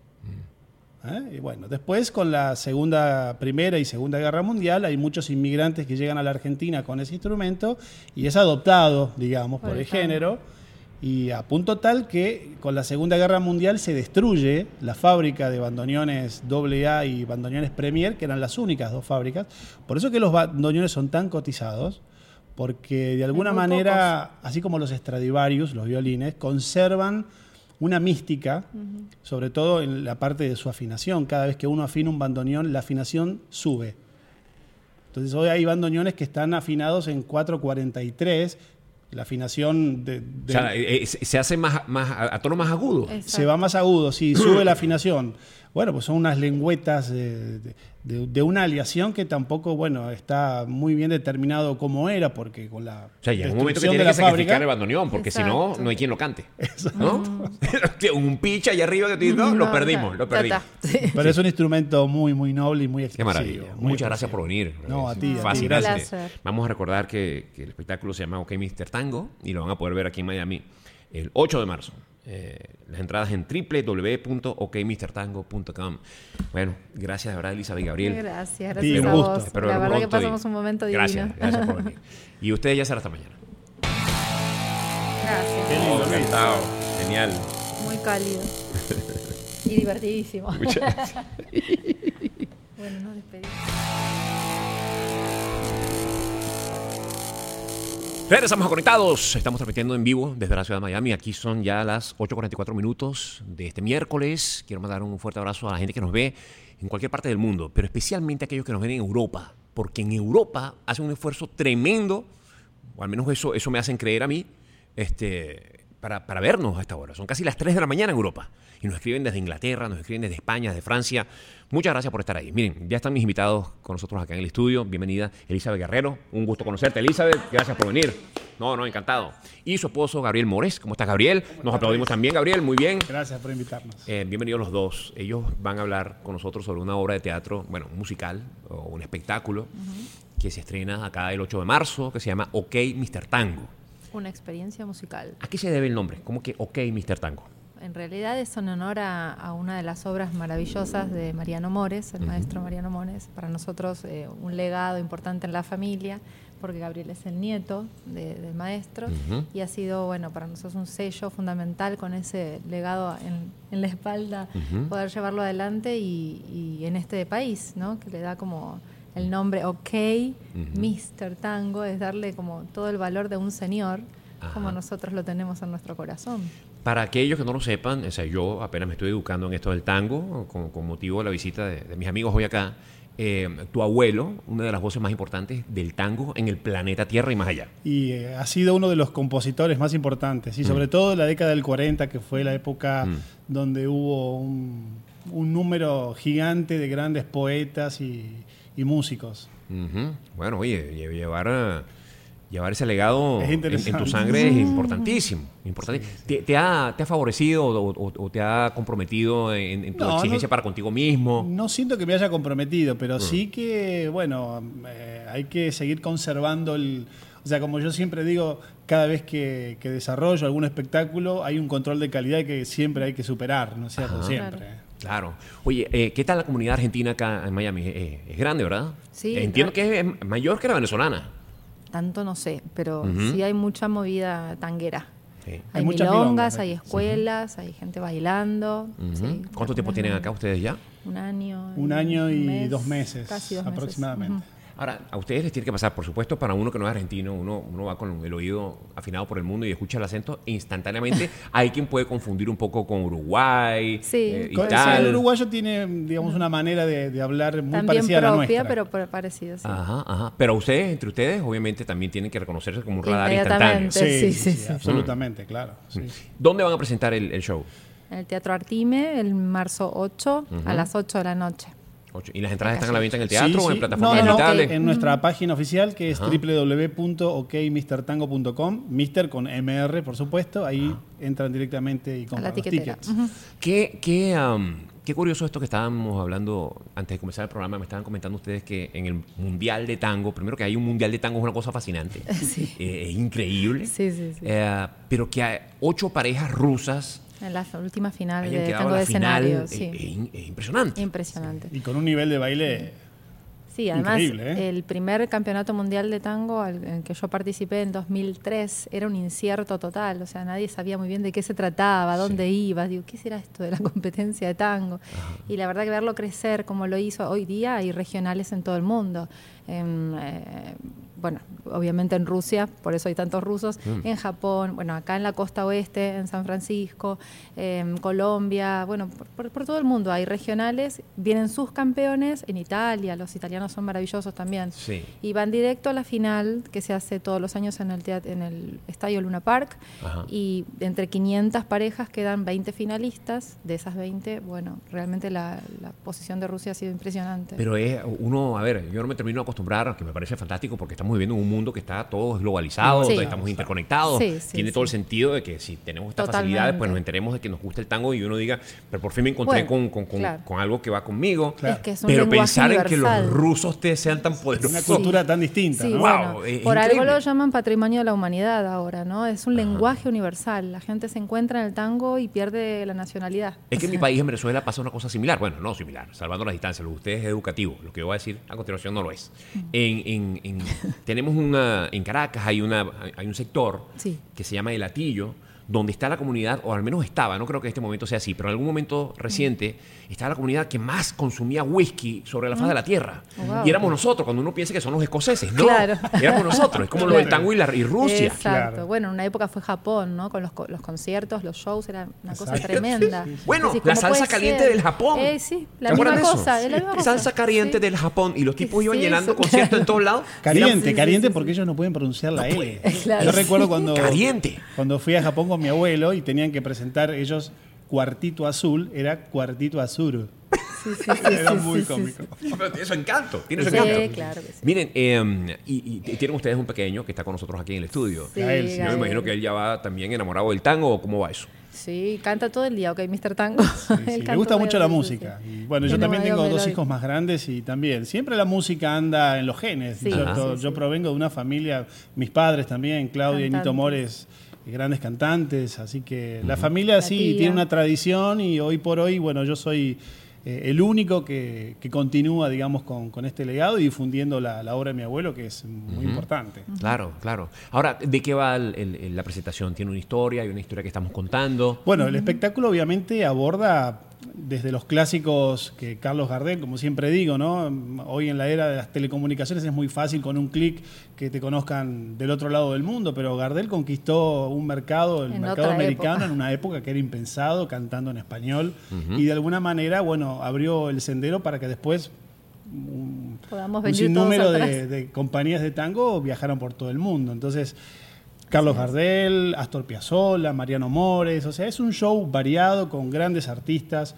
Y bueno, después con la Primera y Segunda Guerra Mundial hay muchos inmigrantes que llegan a la Argentina con ese instrumento y es adoptado, digamos, por el género, y a punto tal que con la Segunda Guerra Mundial se destruye la fábrica de bandoneones AA y bandoneones Premier, que eran las únicas 2 fábricas. Por eso que los bandoneones son tan cotizados, porque de alguna manera, así como los Stradivarius, los violines, conservan una mística, sobre todo en la parte de su afinación. Cada vez que uno afina un bandoneón, la afinación sube. Entonces hoy hay bandoneones que están afinados en 4/43, la afinación O sea, se hace a tono más agudo. Exacto. se va más agudo, sí, sube la afinación. Bueno, pues son unas lengüetas de una aleación que tampoco, bueno, está muy bien determinado cómo era, porque con la O sea, llega un momento que destrucción tiene de que la sacrificar fábrica, el bandoneón, porque si no, Exacto. no hay quien lo cante. ¿No? Un pitch allá arriba que tú dices, lo perdimos. Ya está. Sí. pero es un instrumento muy, muy noble y muy Qué expresivo. maravilla. muy Muchas gracias expresivo. por venir. No, a ti, Es a ti. fascinante. Un placer. Vamos a recordar que el espectáculo se llama OK Mr. Tango y lo van a poder ver aquí en Miami el 8 de marzo. Las entradas en www.okmrtango.com. Bueno, gracias de verdad, Elizabeth y Gabriel. Gracias Sí, a un vos. gusto. Espero La verlo verdad que pronto y- pasamos un momento divino. Gracias por venir. Y ustedes ya será hasta mañana. Gracias. Encantado. Genial. Muy cálido. Y divertidísimo. Muchas gracias. Bueno, nos despedimos. Regresamos a Conectados. Estamos transmitiendo en vivo desde la ciudad de Miami. Aquí son ya las 8:44 minutos de este miércoles. Quiero mandar un fuerte abrazo a la gente que nos ve en cualquier parte del mundo, pero especialmente a aquellos que nos ven en Europa, porque en Europa hacen un esfuerzo tremendo, o al menos eso me hacen creer a mí, para vernos a esta hora. Son casi las 3 de la mañana en Europa. Y nos escriben desde Inglaterra, nos escriben desde España, desde Francia. Muchas gracias por estar ahí. Miren, ya están mis invitados con nosotros acá en el estudio. Bienvenida, Elizabeth Guerrero. Un gusto conocerte, Elizabeth. Gracias por venir. No, encantado. Y su esposo, Gabriel Mores. ¿Cómo estás, Gabriel? Nos aplaudimos también, Gabriel. Muy bien. Gracias por invitarnos. Bienvenidos los dos. Ellos van a hablar con nosotros sobre una obra de teatro, bueno, un musical o un espectáculo que se estrena acá el 8 de marzo, que se llama OK, Mr. Tango. Una experiencia musical. ¿A qué se debe el nombre? ¿Cómo que OK, Mr. Tango? En realidad es en honor a una de las obras maravillosas de Mariano Mores, el maestro Mariano Mores. Para nosotros un legado importante en la familia, porque Gabriel es el nieto del maestro y ha sido, bueno, para nosotros un sello fundamental con ese legado en la espalda, poder llevarlo adelante y en este país, ¿no? Que le da como el nombre OK, Mr. Tango, es darle como todo el valor de un señor, como nosotros lo tenemos en nuestro corazón. Para aquellos que no lo sepan, o sea, yo apenas me estoy educando en esto del tango, con motivo de la visita de mis amigos hoy acá. Tu abuelo, una de las voces más importantes del tango en el planeta Tierra y más allá. Y ha sido uno de los compositores más importantes, y sobre todo en la década del 40, que fue la época donde hubo un número gigante de grandes poetas y músicos. Bueno, oye, llevar ese legado en tu sangre es importantísimo. Sí. ¿Te ha favorecido o te ha comprometido en tu exigencia para contigo mismo? No siento que me haya comprometido, pero sí que, bueno, hay que seguir conservando o sea, como yo siempre digo, cada vez que desarrollo algún espectáculo hay un control de calidad que siempre hay que superar, no es cierto, siempre. Claro. Oye, ¿qué tal la comunidad argentina acá en Miami? Es grande, ¿verdad? Sí. Entiendo que es mayor que la venezolana. Tanto no sé, pero sí hay mucha movida tanguera. Sí. Hay muchas milongas, hay escuelas, hay gente bailando. Sí, ¿cuánto tiempo tienen acá ustedes ya? Un año. Un año y 2 meses, casi 2 aproximadamente. meses. Ahora, a ustedes les tiene que pasar, por supuesto, para uno que no es argentino, uno va con el oído afinado por el mundo y escucha el acento e instantáneamente hay quien puede confundir un poco con Uruguay y tal. El uruguayo tiene, digamos, una manera de hablar muy también parecida propia, a la nuestra. pero parecida, sí. Ajá. Pero entre ustedes, obviamente, también tienen que reconocerse como un radar instantáneo. Sí, absolutamente, claro. Sí. ¿Dónde van a presentar el show? En el Teatro Artime, el marzo 8, a las 8 de la noche. ¿Y las entradas están a la venta en el teatro o en plataformas digitales? En nuestra página oficial, que es www.okmrtango.com, Mr. con MR, por supuesto, ahí entran directamente y compran los tickets. Qué curioso esto que estábamos hablando antes de comenzar el programa. Me estaban comentando ustedes que en el Mundial de Tango, primero que hay un Mundial de Tango es una cosa fascinante. Sí. Es increíble. Sí. Pero que hay 8 parejas rusas en la última final hayan de quedado tango a la de final, escenario. Sí. Es impresionante. Impresionante. Y con un nivel de baile sí, además, increíble, el primer campeonato mundial de tango en que yo participé en 2003 era un incierto total. O sea, nadie sabía muy bien de qué se trataba, dónde iba. Digo, ¿qué será esto de la competencia de tango? Y la verdad que verlo crecer como lo hizo hoy día, hay regionales en todo el mundo. Bueno, obviamente en Rusia, por eso hay tantos rusos, en Japón, bueno, acá en la costa oeste, en San Francisco, Colombia, bueno, por todo el mundo hay regionales, vienen sus campeones, en Italia, los italianos son maravillosos también, y van directo a la final, que se hace todos los años en el Estadio Luna Park, y entre 500 parejas quedan 20 finalistas, de esas 20, bueno, realmente la posición de Rusia ha sido impresionante. Pero yo no me termino de acostumbrar, que me parece fantástico, porque estamos viviendo en un mundo que está todo globalizado, donde estamos interconectados. Tiene todo el sentido de que si tenemos estas facilidades, pues nos enteremos de que nos gusta el tango y uno diga, pero por fin me encontré con algo que va conmigo. Claro. Es que es un pero lenguaje pensar universal. en que los rusos sean tan poderosos. Una cultura tan distinta, ¿no? Wow, por algo lo llaman patrimonio de la humanidad ahora, ¿no? Es un lenguaje universal. La gente se encuentra en el tango y pierde la nacionalidad. Es que en mi país, en Venezuela, pasa una cosa similar. Bueno, no similar, salvando las distancias. Lo de ustedes es educativo. Lo que yo voy a decir a continuación no lo es. Tenemos en Caracas hay un sector que se llama El Hatillo, donde está la comunidad, o al menos estaba, no creo que en este momento sea así, pero en algún momento reciente estaba la comunidad que más consumía whisky sobre la faz de la tierra. Wow. Y éramos nosotros, cuando uno piensa que son los escoceses. No, Claro. éramos nosotros. Es como lo del tango y Rusia. Exacto. Claro. Bueno, en una época fue Japón, ¿no? Con los conciertos, los shows, era una cosa Exacto. tremenda. Bueno, Decís, la ¿cómo salsa puede caliente ser? del Japón. Sí, la ¿Te acuerdas misma de eso? cosa. Es la misma cosa. Salsa caliente Sí. del Japón. Y los tipos iban Sí, llenando eso, conciertos claro. en todos lados. Caliente, Sí, caliente sí, porque ellos no pueden pronunciar la L. Claro. Yo recuerdo cuando, Caliente. cuando fui a Japón con mi abuelo y tenían que presentar ellos Cuartito Azul, era Cuartito Azul. Sí, sí, sí, Era sí, muy sí, sí, cómico. sí. Pero tiene su encanto. Tiene su Sí, encanto. claro que sí. Miren, y tienen ustedes un pequeño que está con nosotros aquí en el estudio. Sí, Gael, sí. Yo me Gael. imagino que él ya va también enamorado del tango, ¿o cómo va eso? Sí, canta todo el día, ok, Mr. Tango. Sí, Él sí, canta me gusta todo mucho el la día, música. sí, sí. Y bueno, yo Tiene también medio tengo dos melódico. hijos más grandes y también siempre la música anda en los genes. Sí, ¿cierto? sí, Yo sí. provengo de una familia, mis padres también, Claudia y Nito Cantantes. Mores, grandes cantantes, así que la familia La sí tía. tiene una tradición y hoy por hoy, bueno, yo soy el único que continúa, digamos, con este legado y difundiendo la obra de mi abuelo, que es muy importante. Claro, claro. Ahora, ¿de qué va la presentación? ¿Tiene una historia? ¿Hay una historia que estamos contando? Bueno, el espectáculo obviamente aborda desde los clásicos que Carlos Gardel, como siempre digo, ¿no? Hoy en la era de las telecomunicaciones es muy fácil con un clic que te conozcan del otro lado del mundo, pero Gardel conquistó un mercado, el En mercado otra americano, época. en una época que era impensado, cantando en español, y de alguna manera, bueno, abrió el sendero para que después Podamos un venir sinnúmero todos atrás. de compañías de tango viajaron por todo el mundo. Entonces, Carlos Gardel, Astor Piazzolla, Mariano Mores, o sea, es un show variado con grandes artistas,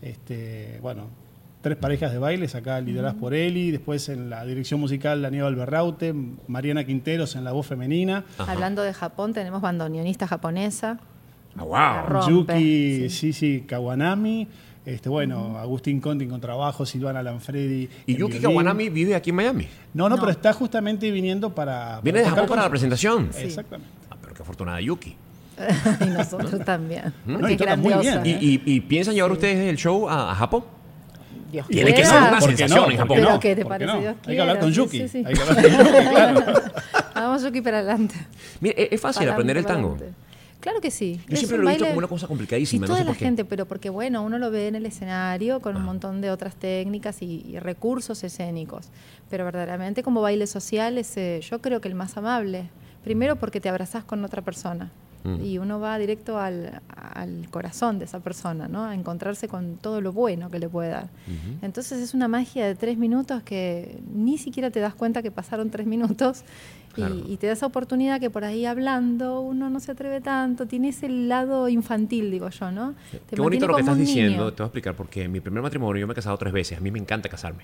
bueno, 3 parejas de bailes acá lideradas por Eli, después en la dirección musical Aníbal Berraute, Mariana Quinteros en la voz femenina, Hablando de Japón, tenemos bandoneonista japonesa. ¡Ah, La wow! rompe, Yuki sí. Sisi Kawanami, bueno, Agustín Conti con trabajo, Silvana Lanfredi. ¿Y en Yuki violín. Kawanami vive aquí en Miami? No, No. pero está justamente viniendo para... ¿Viene de tocar Japón con para la su- presentación? Sí. Exactamente. Ah, pero qué afortunada Yuki. Y nosotros también. No, Porque y toca muy grandiosa. bien. ¿Y piensan llevar ustedes el show a Japón? Dios Tiene que quiera. ser una ¿Por qué sensación no? en ¿Por Japón. qué Pero no? ¿qué te ¿Por qué parece? no? Dios Hay que hablar quiera. con Sí, Yuki. sí, sí. Hay que hablar con Yuki, claro. Vamos Yuki para adelante. Mire, es fácil Pa'lante, aprender el tango. pa'lante. Claro que sí. Yo Es siempre un lo he visto baile- como una cosa Y complicadísima, no toda sé la por qué. gente, pero porque bueno, uno lo ve en el escenario con un montón de otras técnicas y recursos escénicos. Pero verdaderamente como baile social es, yo creo que el más amable. Primero porque te abrazás con otra persona. Y uno va directo al corazón de esa persona, ¿no? A encontrarse con todo lo bueno que le puede dar. Entonces es una magia de 3 minutos que ni siquiera te das cuenta que pasaron 3 minutos. Claro. Y te da esa oportunidad que por ahí hablando uno no se atreve tanto, tiene ese lado infantil, digo yo, ¿no? Te Qué bonito mantiene lo que como estás un diciendo. niño. Te voy a explicar porque en mi primer matrimonio yo me he casado 3 veces. A mí me encanta casarme.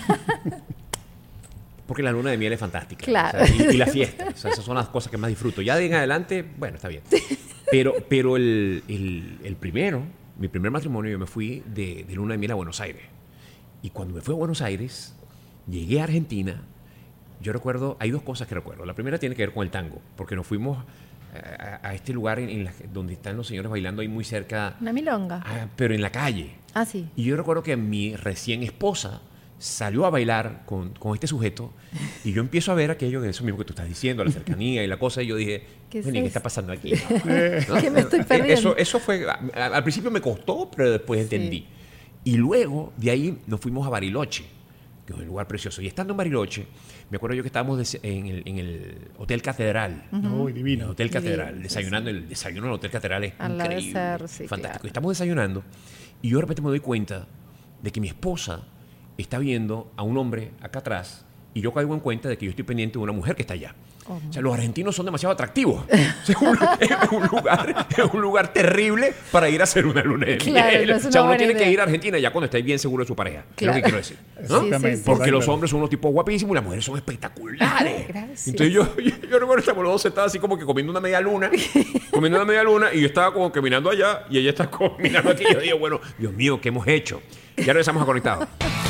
Porque la luna de miel es fantástica. Claro. O sea, y la fiesta. O sea, esas son las cosas que más disfruto. Ya de en adelante, bueno, está bien. Pero el primero, mi primer matrimonio, yo me fui de luna de miel a Buenos Aires. Y cuando me fui a Buenos Aires, llegué a Argentina. Yo recuerdo, hay 2 cosas que recuerdo. La primera tiene que ver con el tango, porque nos fuimos a este lugar donde están los señores bailando ahí muy cerca, Una milonga. pero en la calle. Ah, sí. Y yo recuerdo que mi recién esposa salió a bailar con este sujeto y yo empiezo a ver aquello de eso mismo que tú estás diciendo, la cercanía y la cosa, y yo dije, ¿Qué es "Bueno, ¿y ¿qué eso? está pasando aquí? ¿Qué me estoy perdiendo? Eso fue, al principio me costó, pero después entendí. Y luego de ahí nos fuimos a Bariloche, que es un lugar precioso. Y estando en Bariloche, me acuerdo yo que estábamos en el Hotel Catedral. Uy, El divino. Hotel Catedral, Divino, desayunando. El desayuno en el Hotel Catedral es Al lado de increíble, ser, sí, fantástico. claro. Estamos desayunando y yo de repente me doy cuenta de que mi esposa está viendo a un hombre acá atrás y yo caigo en cuenta de que yo estoy pendiente de una mujer que está allá. ¿Cómo? O sea, los argentinos son demasiado atractivos. O sea, es un lugar terrible para ir a hacer una luna de Claro, miel. no es O una sea, uno buena tiene que idea. ir a Argentina ya cuando esté bien seguro de su pareja. Es lo Claro. que quiero decir. ¿no? Exactamente. Porque los Exacto. hombres son unos tipos guapísimos y las mujeres son espectaculares. Gracias. Entonces yo recuerdo que estamos los dos sentados así como que comiendo una media luna, y yo estaba como que mirando allá y ella está como mirando aquí. Y yo digo, bueno, Dios mío, ¿qué hemos hecho? Ya regresamos a Conectados.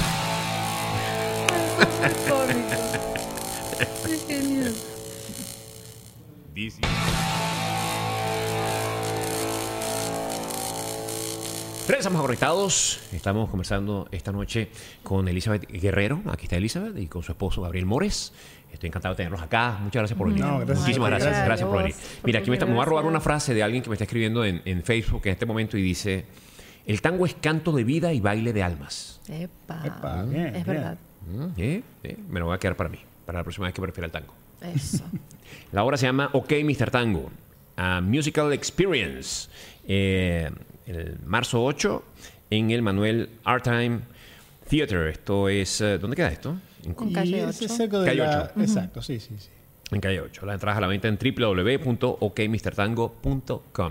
Qué genial. Regresamos a Conectados. Estamos conversando esta noche con Elizabeth Guerrero. Aquí está Elizabeth y con su esposo Gabriel Mores. Estoy encantado de tenerlos acá. Muchas gracias por venir. No, gracias. Muchísimas gracias. Gracias por venir. Mira, aquí me voy a robar una frase de alguien que me está escribiendo en Facebook en este momento y dice: el tango es canto de vida y baile de almas. Epa. Bien, Es bien. verdad. Me lo voy a quedar para mí, para la próxima vez que me refiera al tango. Eso. La obra se llama OK Mr. Tango, a Musical Experience. El marzo 8 en el Manuel Artime Theater. Esto es... ¿dónde queda esto? En calle 8. Es cerca de Calle la... 8. Exacto, sí. En calle 8. La entrada a la venta en www.okmrtango.com.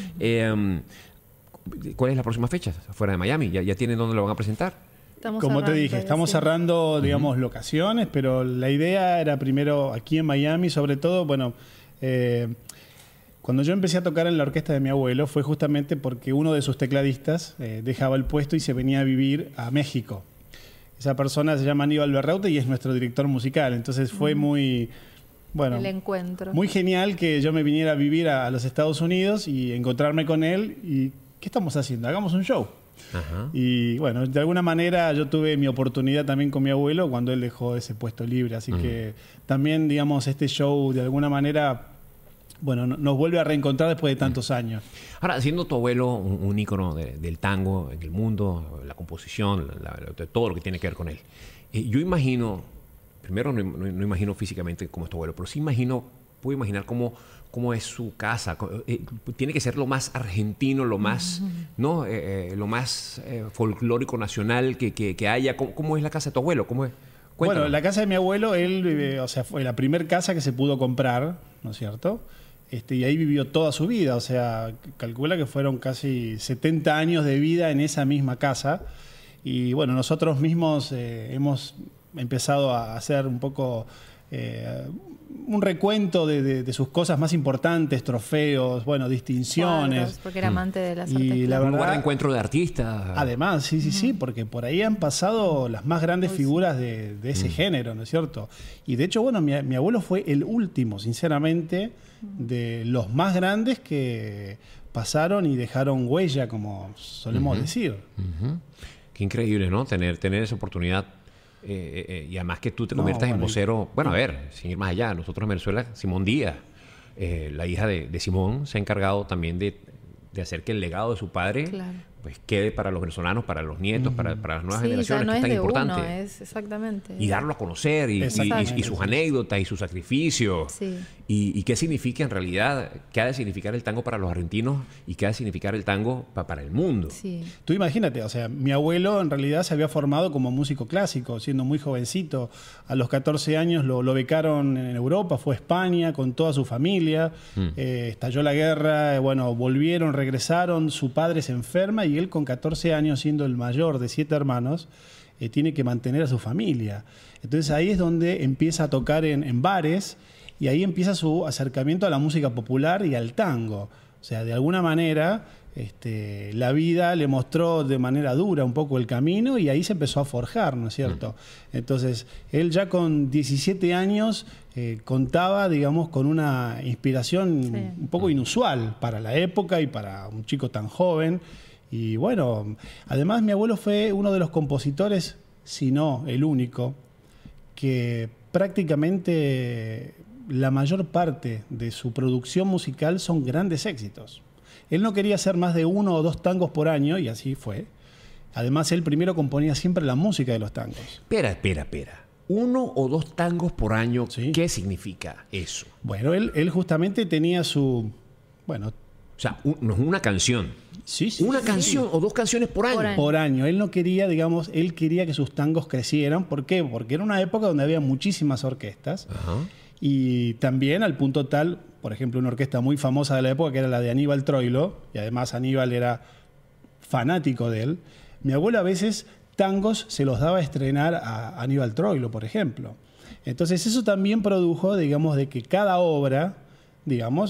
¿Cuál es la próxima fecha? Fuera de Miami. ¿Ya tienen dónde lo van a presentar? Estamos Como te cerrando, dije, estamos sí. cerrando, digamos, locaciones, pero la idea era primero aquí en Miami, sobre todo, bueno, cuando yo empecé a tocar en la orquesta de mi abuelo fue justamente porque uno de sus tecladistas dejaba el puesto y se venía a vivir a México. Esa persona se llama Aníbal Berraute y es nuestro director musical, entonces fue muy, bueno, El encuentro. muy genial que yo me viniera a vivir a los Estados Unidos y encontrarme con él y ¿qué estamos haciendo? Hagamos un show. Ajá. Y bueno, de alguna manera yo tuve mi oportunidad también con mi abuelo cuando él dejó ese puesto libre. Así que también, digamos, este show de alguna manera, bueno, nos vuelve a reencontrar después de tantos años. Ahora, siendo tu abuelo un ícono del tango en el mundo, la composición, todo lo que tiene que ver con él, yo imagino, primero no imagino físicamente cómo es tu abuelo, pero sí puedo imaginar cómo es su casa. Tiene que ser lo más argentino, lo más, ¿no? Lo más folclórico nacional que haya. ¿Cómo es la casa de tu abuelo? ¿Cómo es? Cuéntanos. Bueno, la casa de mi abuelo, él, o sea, fue la primera casa que se pudo comprar, ¿no es cierto? Y ahí vivió toda su vida, o sea, calcula que fueron casi 70 años de vida en esa misma casa. Y bueno, nosotros mismos hemos empezado a hacer un poco un recuento de sus cosas más importantes, trofeos, bueno, distinciones. Cuadros, porque era amante de las Y artes. la Un lugar verdad, de encuentro de artistas. además, sí, porque por ahí han pasado las más grandes figuras de ese género, ¿no es cierto? Y de hecho, bueno, mi abuelo fue el último, sinceramente, de los más grandes que pasaron y dejaron huella, como solemos decir. Qué increíble, ¿no? Tener esa oportunidad. Y además que tú te conviertas en vocero. Bueno, a ver, sin ir más allá, nosotros en Venezuela, Simón Díaz, la hija de Simón, se ha encargado también de hacer que el legado de su padre pues quede para los venezolanos, para los nietos, para las nuevas generaciones, no que es es tan de importante. uno, es exactamente. Y darlo a conocer, y sus anécdotas, y sus sacrificios. Sí. Y qué significa en realidad, qué ha de significar el tango para los argentinos y qué ha de significar el tango para el mundo. Sí. Tú imagínate, o sea, mi abuelo en realidad se había formado como músico clásico, siendo muy jovencito. A los 14 años lo becaron en Europa, fue a España con toda su familia. Estalló la guerra, bueno, volvieron, regresaron, su padre se enferma y él con 14 años, siendo el mayor de 7 hermanos, tiene que mantener a su familia. Entonces ahí es donde empieza a tocar en bares y ahí empieza su acercamiento a la música popular y al tango. O sea, de alguna manera la vida le mostró de manera dura un poco el camino y ahí se empezó a forjar, ¿no es cierto? Entonces, él ya con 17 años contaba, digamos, con una inspiración un poco inusual para la época y para un chico tan joven. Y bueno, además mi abuelo fue uno de los compositores, si no el único, que prácticamente la mayor parte de su producción musical son grandes éxitos. Él no quería hacer más de 1 o 2 tangos por año, y así fue. Además, él primero componía siempre la música de los tangos. Espera. 1 o 2 tangos por año, Sí. ¿qué significa eso? Bueno, él justamente tenía su... Bueno, O sea, no es una canción. sí. Una canción o 2 canciones por año. Por año. Él no quería, digamos, él quería que sus tangos crecieran. ¿Por qué? Porque era una época donde había muchísimas orquestas. Ajá. Y también al punto tal, por ejemplo, una orquesta muy famosa de la época que era la de Aníbal Troilo, y además Aníbal era fanático de él. Mi abuelo a veces tangos se los daba a estrenar a Aníbal Troilo, por ejemplo. Entonces eso también produjo, digamos, de que cada obra, digamos,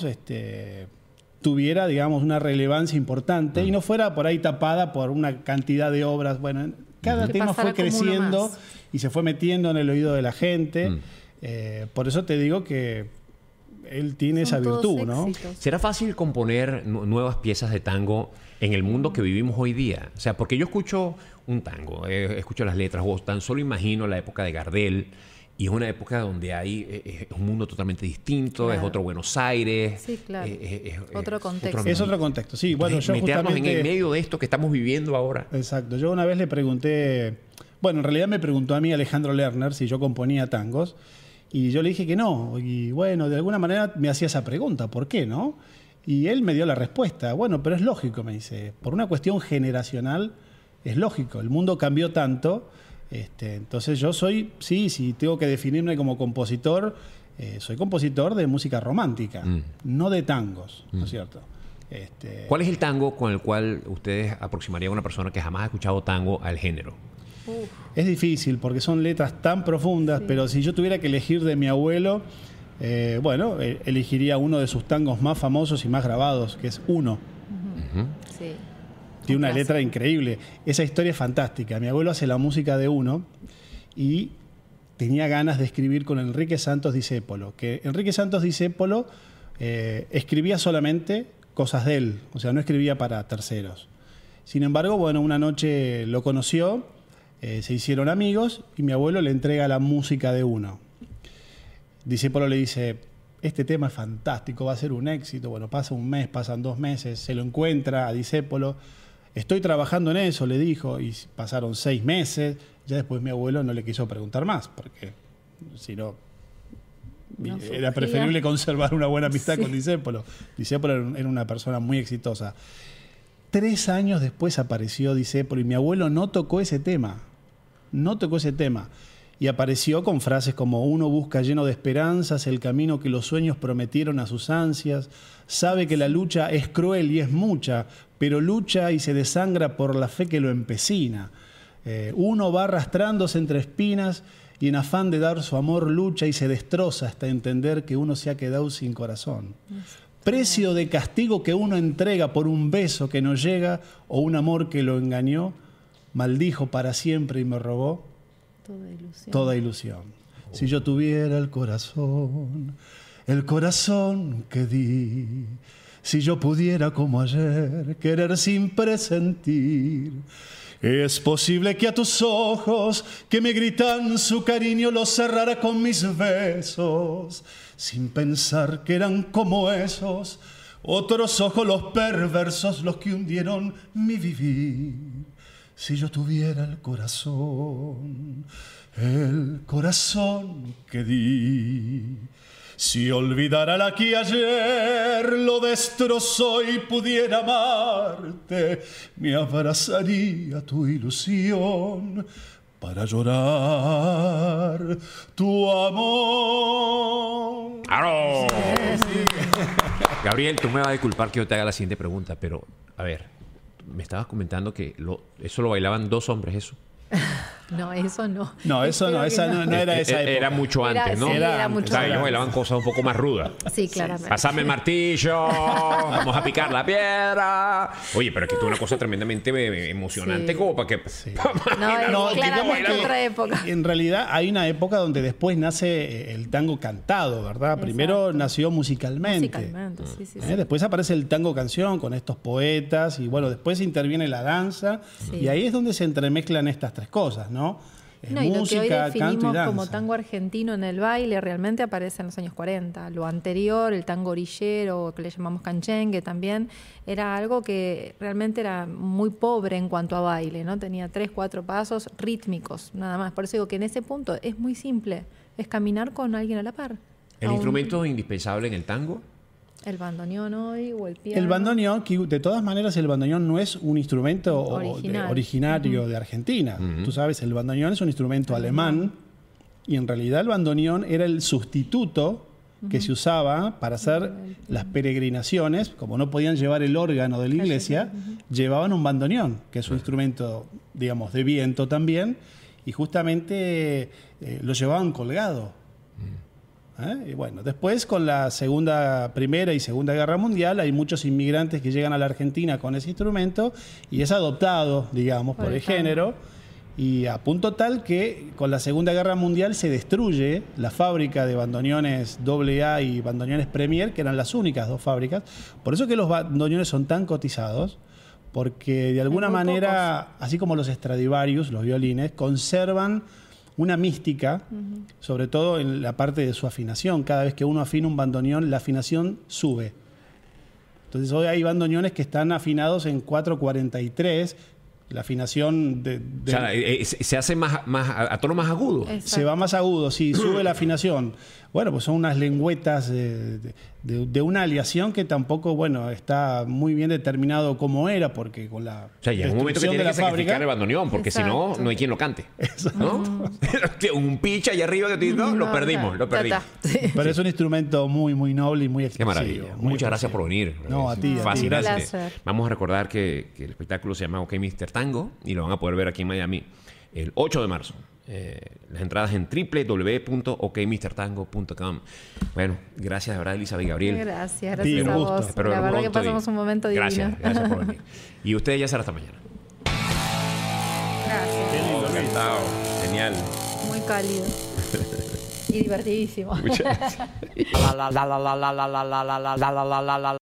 tuviera, digamos, una relevancia importante y no fuera por ahí tapada por una cantidad de obras. Bueno, cada Que tema pasara fue como uno creciendo más. y se fue metiendo en el oído de la gente. Por eso te digo que él tiene Son esa todos virtud, ¿no? éxitos. ¿Será fácil componer nuevas piezas de tango en el mundo que vivimos hoy día? O sea, porque yo escucho un tango, escucho las letras, o tan solo imagino la época de Gardel, y es una época donde hay un mundo totalmente distinto, Claro. es otro Buenos Aires. Sí, claro. Otro contexto. Es otro contexto, sí. Bueno, yo meternos justamente... en el medio de esto que estamos viviendo ahora. Exacto. Yo una vez le pregunté... Bueno, en realidad me preguntó a mí Alejandro Lerner si yo componía tangos, y yo le dije que no. Y bueno, de alguna manera me hacía esa pregunta, ¿por qué no? Y él me dio la respuesta. Bueno, pero es lógico, me dice. Por una cuestión generacional, es lógico. El mundo cambió tanto. Entonces yo soy, sí, tengo que definirme como compositor, soy compositor de música romántica, no de tangos, ¿no es cierto? ¿Cuál es el tango con el cual ustedes aproximarían a una persona que jamás ha escuchado tango al género? Es difícil porque son letras tan profundas, pero si yo tuviera que elegir de mi abuelo, elegiría uno de sus tangos más famosos y más grabados, que es Uno. Sí. Tiene una letra increíble. Esa historia es fantástica. Mi abuelo hace la música de Uno y tenía ganas de escribir con Enrique Santos Discépolo, que Enrique Santos Discépolo escribía solamente cosas de él, o sea, no escribía para terceros. Sin embargo, bueno, una noche lo conoció, se hicieron amigos y mi abuelo le entrega la música de Uno. Discépolo le dice, este tema es fantástico, va a ser un éxito. Bueno, pasa un mes, pasan 2 meses, se lo encuentra a Discépolo. Estoy trabajando en eso, le dijo, y pasaron 6 meses. Ya después mi abuelo no le quiso preguntar más, porque si no, era preferible conservar una buena amistad con Discépolo. Discépolo era una persona muy exitosa. 3 años después apareció Discépolo y mi abuelo no tocó ese tema. No tocó ese tema. Y apareció con frases como: uno busca lleno de esperanzas el camino que los sueños prometieron a sus ansias, sabe que la lucha es cruel y es mucha, pero lucha y se desangra por la fe que lo empecina. Uno va arrastrándose entre espinas y en afán de dar su amor lucha y se destroza hasta entender que uno se ha quedado sin corazón. Precio de castigo que uno entrega por un beso que no llega o un amor que lo engañó, maldijo para siempre y me robó toda ilusión. Si yo tuviera el corazón que di, si yo pudiera como ayer querer sin presentir, es posible que a tus ojos que me gritan su cariño los cerrara con mis besos, sin pensar que eran como esos otros ojos los perversos, los que hundieron mi vivir. Si yo tuviera el corazón que di, si olvidara la que ayer lo destrozó y pudiera amarte, me abrazaría tu ilusión para llorar tu amor. ¡Claro! Gabriel, tú me vas a disculpar que yo te haga la siguiente pregunta, pero a ver, me estabas comentando que eso lo bailaban 2 hombres, ¿eso? No, eso no. No, eso no, esa no era esa época. Era mucho antes, ¿no? Sí, era mucho ¿sabes? Ellos antes. bailaban cosas un poco más rudas. Sí, claramente. Pásame el martillo, vamos a picar la piedra. Oye, pero es que esto es una cosa tremendamente emocionante, Sí. como para que... No, claramente digamos que otra época. En realidad hay una época donde después nace el tango cantado, ¿verdad? Primero Exacto. nació musicalmente. Musicalmente, sí. Después aparece el tango canción con estos poetas y bueno, después interviene la danza Sí. y ahí es donde se entremezclan estas 3 cosas, ¿no? No, y lo que hoy Música, canto y definimos danza. como tango argentino en el baile realmente aparece en los años 40. Lo anterior, el tango orillero, que le llamamos canchengue también, era algo que realmente era muy pobre en cuanto a baile, ¿no? Tenía 3, 4 pasos rítmicos, nada más. Por eso digo que en ese punto es muy simple, es caminar con alguien a la par. ¿El instrumento indispensable en el tango? El bandoneón hoy o el piano. El bandoneón, que de todas maneras el bandoneón no es un instrumento originario de Argentina. Tú sabes, el bandoneón es un instrumento alemán y en realidad el bandoneón era el sustituto que se usaba para hacer las peregrinaciones. Como no podían llevar el órgano de la iglesia, llevaban un bandoneón, que es un instrumento, digamos, de viento también, y justamente lo llevaban colgado. Y bueno, después con la Primera y Segunda Guerra Mundial hay muchos inmigrantes que llegan a la Argentina con ese instrumento y es adoptado, digamos, por el género Y a punto tal que con la Segunda Guerra Mundial se destruye la fábrica de bandoneones AA y bandoneones Premier, que eran las únicas 2 fábricas. Por eso que los bandoneones son tan cotizados, porque de alguna manera, así como los Stradivarius, los violines, conservan una mística, sobre todo en la parte de su afinación. Cada vez que uno afina un bandoneón, la afinación sube. Entonces hoy hay bandoneones que están afinados en 4/43, la afinación o sea, se hace a tono más agudo. Exacto. se va más agudo, sí, sube la afinación. Bueno, pues son unas lengüetas de una aleación que tampoco, bueno, está muy bien determinado cómo era, porque con la O sea, llega un momento que destrucción tiene de que la sacrificar fábrica, el bandoneón, porque si no, Exacto. no hay quien lo cante. Exacto. ¿No? Un pitch allá arriba que tú lo perdimos, lo Ya perdimos. está. Sí. pero es un instrumento muy, muy noble y muy Qué expresivo. maravilla. muy Muchas gracias por expresivo. venir. No, a ti, a ti. Fascinante. Un placer. Vamos a recordar que el espectáculo se llama OK Mr. Tango y lo van a poder ver aquí en Miami el 8 de marzo. Las entradas en www.okmrtango.com. Bueno, gracias de verdad, Elizabeth y Gabriel. Gracias Sí, a un gusto. vos. Espero La verlo verdad que pronto y- pasamos un momento divino. Gracias por venir. Y ustedes ya será hasta mañana. Gracias. Encantado. Genial. Muy cálido. Y divertidísimo. Muchas gracias.